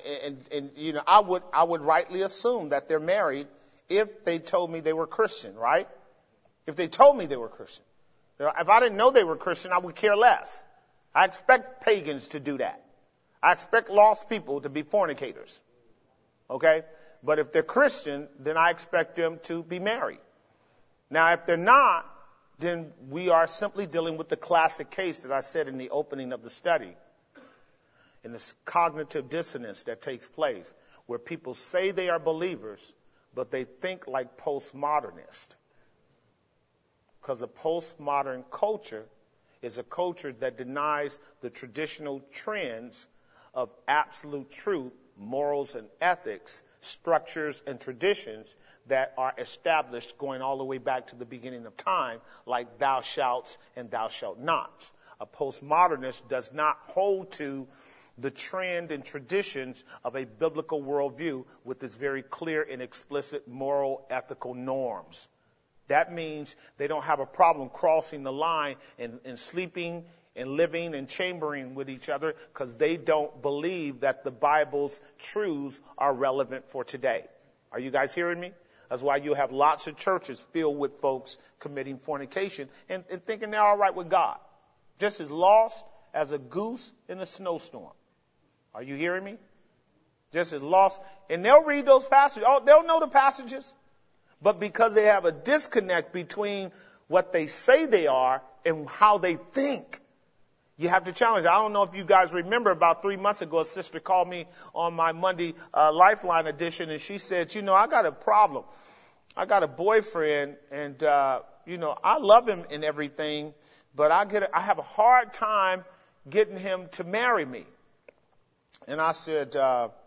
would rightly assume that they're married if they told me they were Christian, right? If they told me they were Christian. If I didn't know they were Christian, I would care less. I expect pagans to do that. I expect lost people to be fornicators. Okay? But if they're Christian, then I expect them to be married. Now, if they're not, then we are simply dealing with the classic case that I said in the opening of the study, in this cognitive dissonance that takes place, where people say they are believers, but they think like postmodernists. Because a postmodern culture is a culture that denies the traditional trends of absolute truth, morals and ethics, structures and traditions that are established going all the way back to the beginning of time, like thou shalt and thou shalt not. A postmodernist does not hold to the trend and traditions of a biblical worldview with its very clear and explicit moral, ethical norms. That means they don't have a problem crossing the line and sleeping and living and chambering with each other, because they don't believe that the Bible's truths are relevant for today. Are you guys hearing me? That's why you have lots of churches filled with folks committing fornication and thinking they're all right with God. Just as lost as a goose in a snowstorm. Are you hearing me? Just as lost. And they'll read those passages. Oh, they'll know the passages. But because they have a disconnect between what they say they are and how they think, you have to challenge. I don't know if you guys remember, about 3 months ago, a sister called me on my Monday Lifeline edition, and she said, I got a problem. I got a boyfriend, and, I love him and everything, but I have a hard time getting him to marry me. And I said,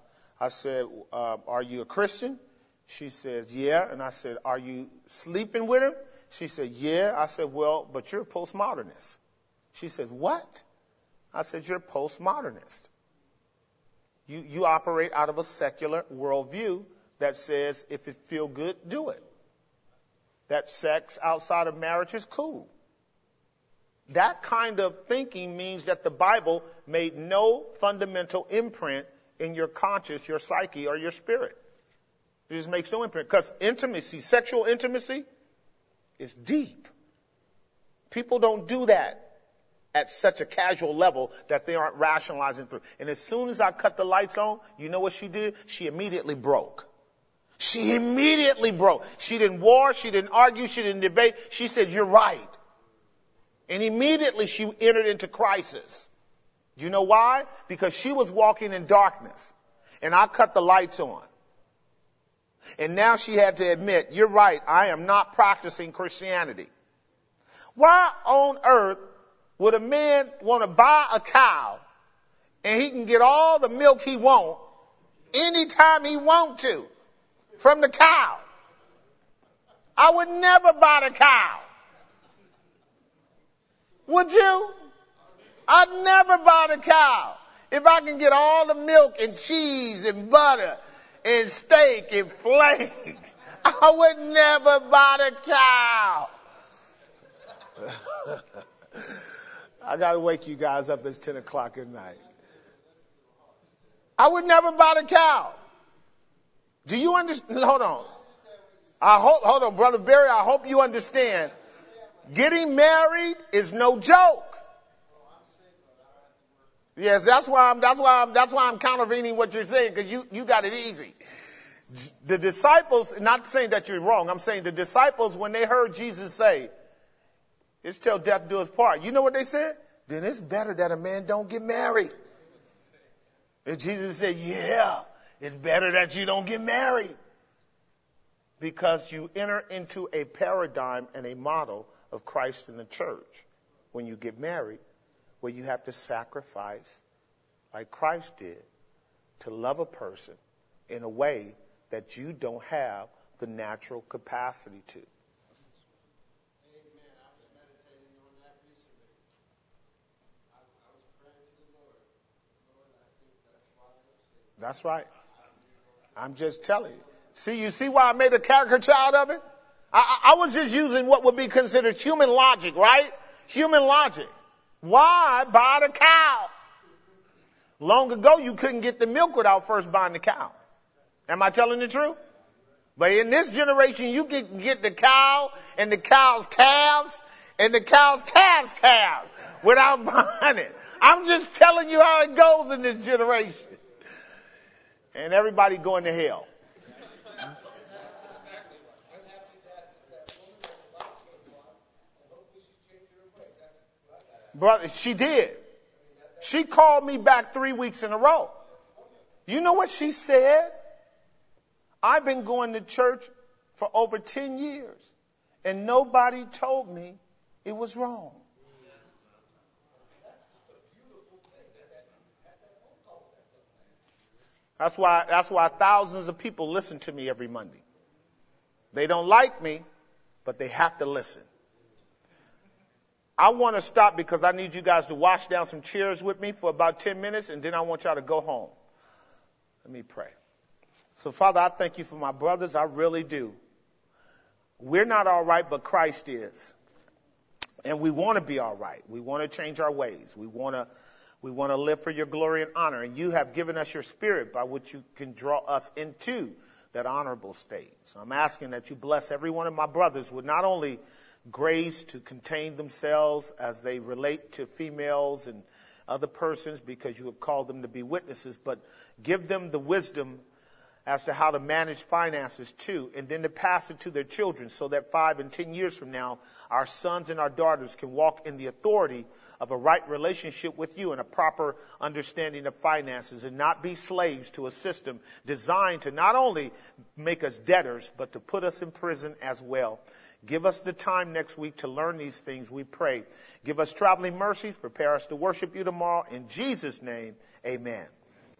are you a Christian? She says, yeah. And I said, are you sleeping with him? She said, yeah. I said, well, but you're a postmodernist. She says, what? I said, you're a postmodernist. You operate out of a secular worldview that says if it feel good, do it. That sex outside of marriage is cool. That kind of thinking means that the Bible made no fundamental imprint in your conscience, your psyche, or your spirit. It just makes no imprint. Because intimacy, sexual intimacy, is deep. People don't do that at such a casual level that they aren't rationalizing through. And as soon as I cut the lights on, you know what she did? She immediately broke. She immediately broke. She didn't war, she didn't argue, she didn't debate. She said, you're right. And immediately she entered into crisis. Do you know why? Because she was walking in darkness. And I cut the lights on. And now she had to admit, you're right, I am not practicing Christianity. Why on earth would a man want to buy a cow and he can get all the milk he wants anytime he wants to from the cow? I would never buy the cow. Would you? I'd never buy the cow if I can get all the milk and cheese and butter and steak and flake. I would never buy the cow. I got to wake you guys up. It's 10 o'clock at night. I would never buy the cow. Do you understand? Hold on. Hold on, Brother Barry. I hope you understand. Getting married is no joke. Yes, that's why I'm countervening what you're saying, because you got it easy. The disciples, not saying that you're wrong, I'm saying the disciples, when they heard Jesus say, it's till death do us part, you know what they said? Then it's better that a man don't get married. And Jesus said, yeah, it's better that you don't get married. Because you enter into a paradigm and a model of Christ in the church when you get married, where you have to sacrifice like Christ did to love a person in a way that you don't have the natural capacity to. Amen. I was meditating on that recently. I was praying to the Lord. Lord, I think that's why I'm saved. That's right. I'm just telling you. See, you see why I made a caricature out of it? I was just using what would be considered human logic, right? Human logic. Why buy the cow? Long ago, you couldn't get the milk without first buying the cow. Am I telling the truth? But in this generation, you can get the cow and the cow's calves and the cow's calves without buying it. I'm just telling you how it goes in this generation. And everybody going to hell. Brother, she did. She called me back 3 weeks in a row. You know what she said? I've been going to church for over 10 years, and nobody told me it was wrong. That's why thousands of people listen to me every Monday. They don't like me, but they have to listen. I want to stop because I need you guys to wash down some chairs with me for about 10 minutes, and then I want y'all to go home. Let me pray. So, Father, I thank you for my brothers. I really do. We're not all right, but Christ is. And we want to be all right. We want to change our ways. We want to live for your glory and honor. And you have given us your spirit by which you can draw us into that honorable state. So I'm asking that you bless every one of my brothers with not only grace to contain themselves as they relate to females and other persons, because you have called them to be witnesses, but give them the wisdom as to how to manage finances too, and then to pass it to their children so that 5 and 10 years from now, our sons and our daughters can walk in the authority of a right relationship with you and a proper understanding of finances, and not be slaves to a system designed to not only make us debtors, but to put us in prison as well. Give us the time next week to learn these things, we pray. Give us traveling mercies. Prepare us to worship you tomorrow. In Jesus' name, amen.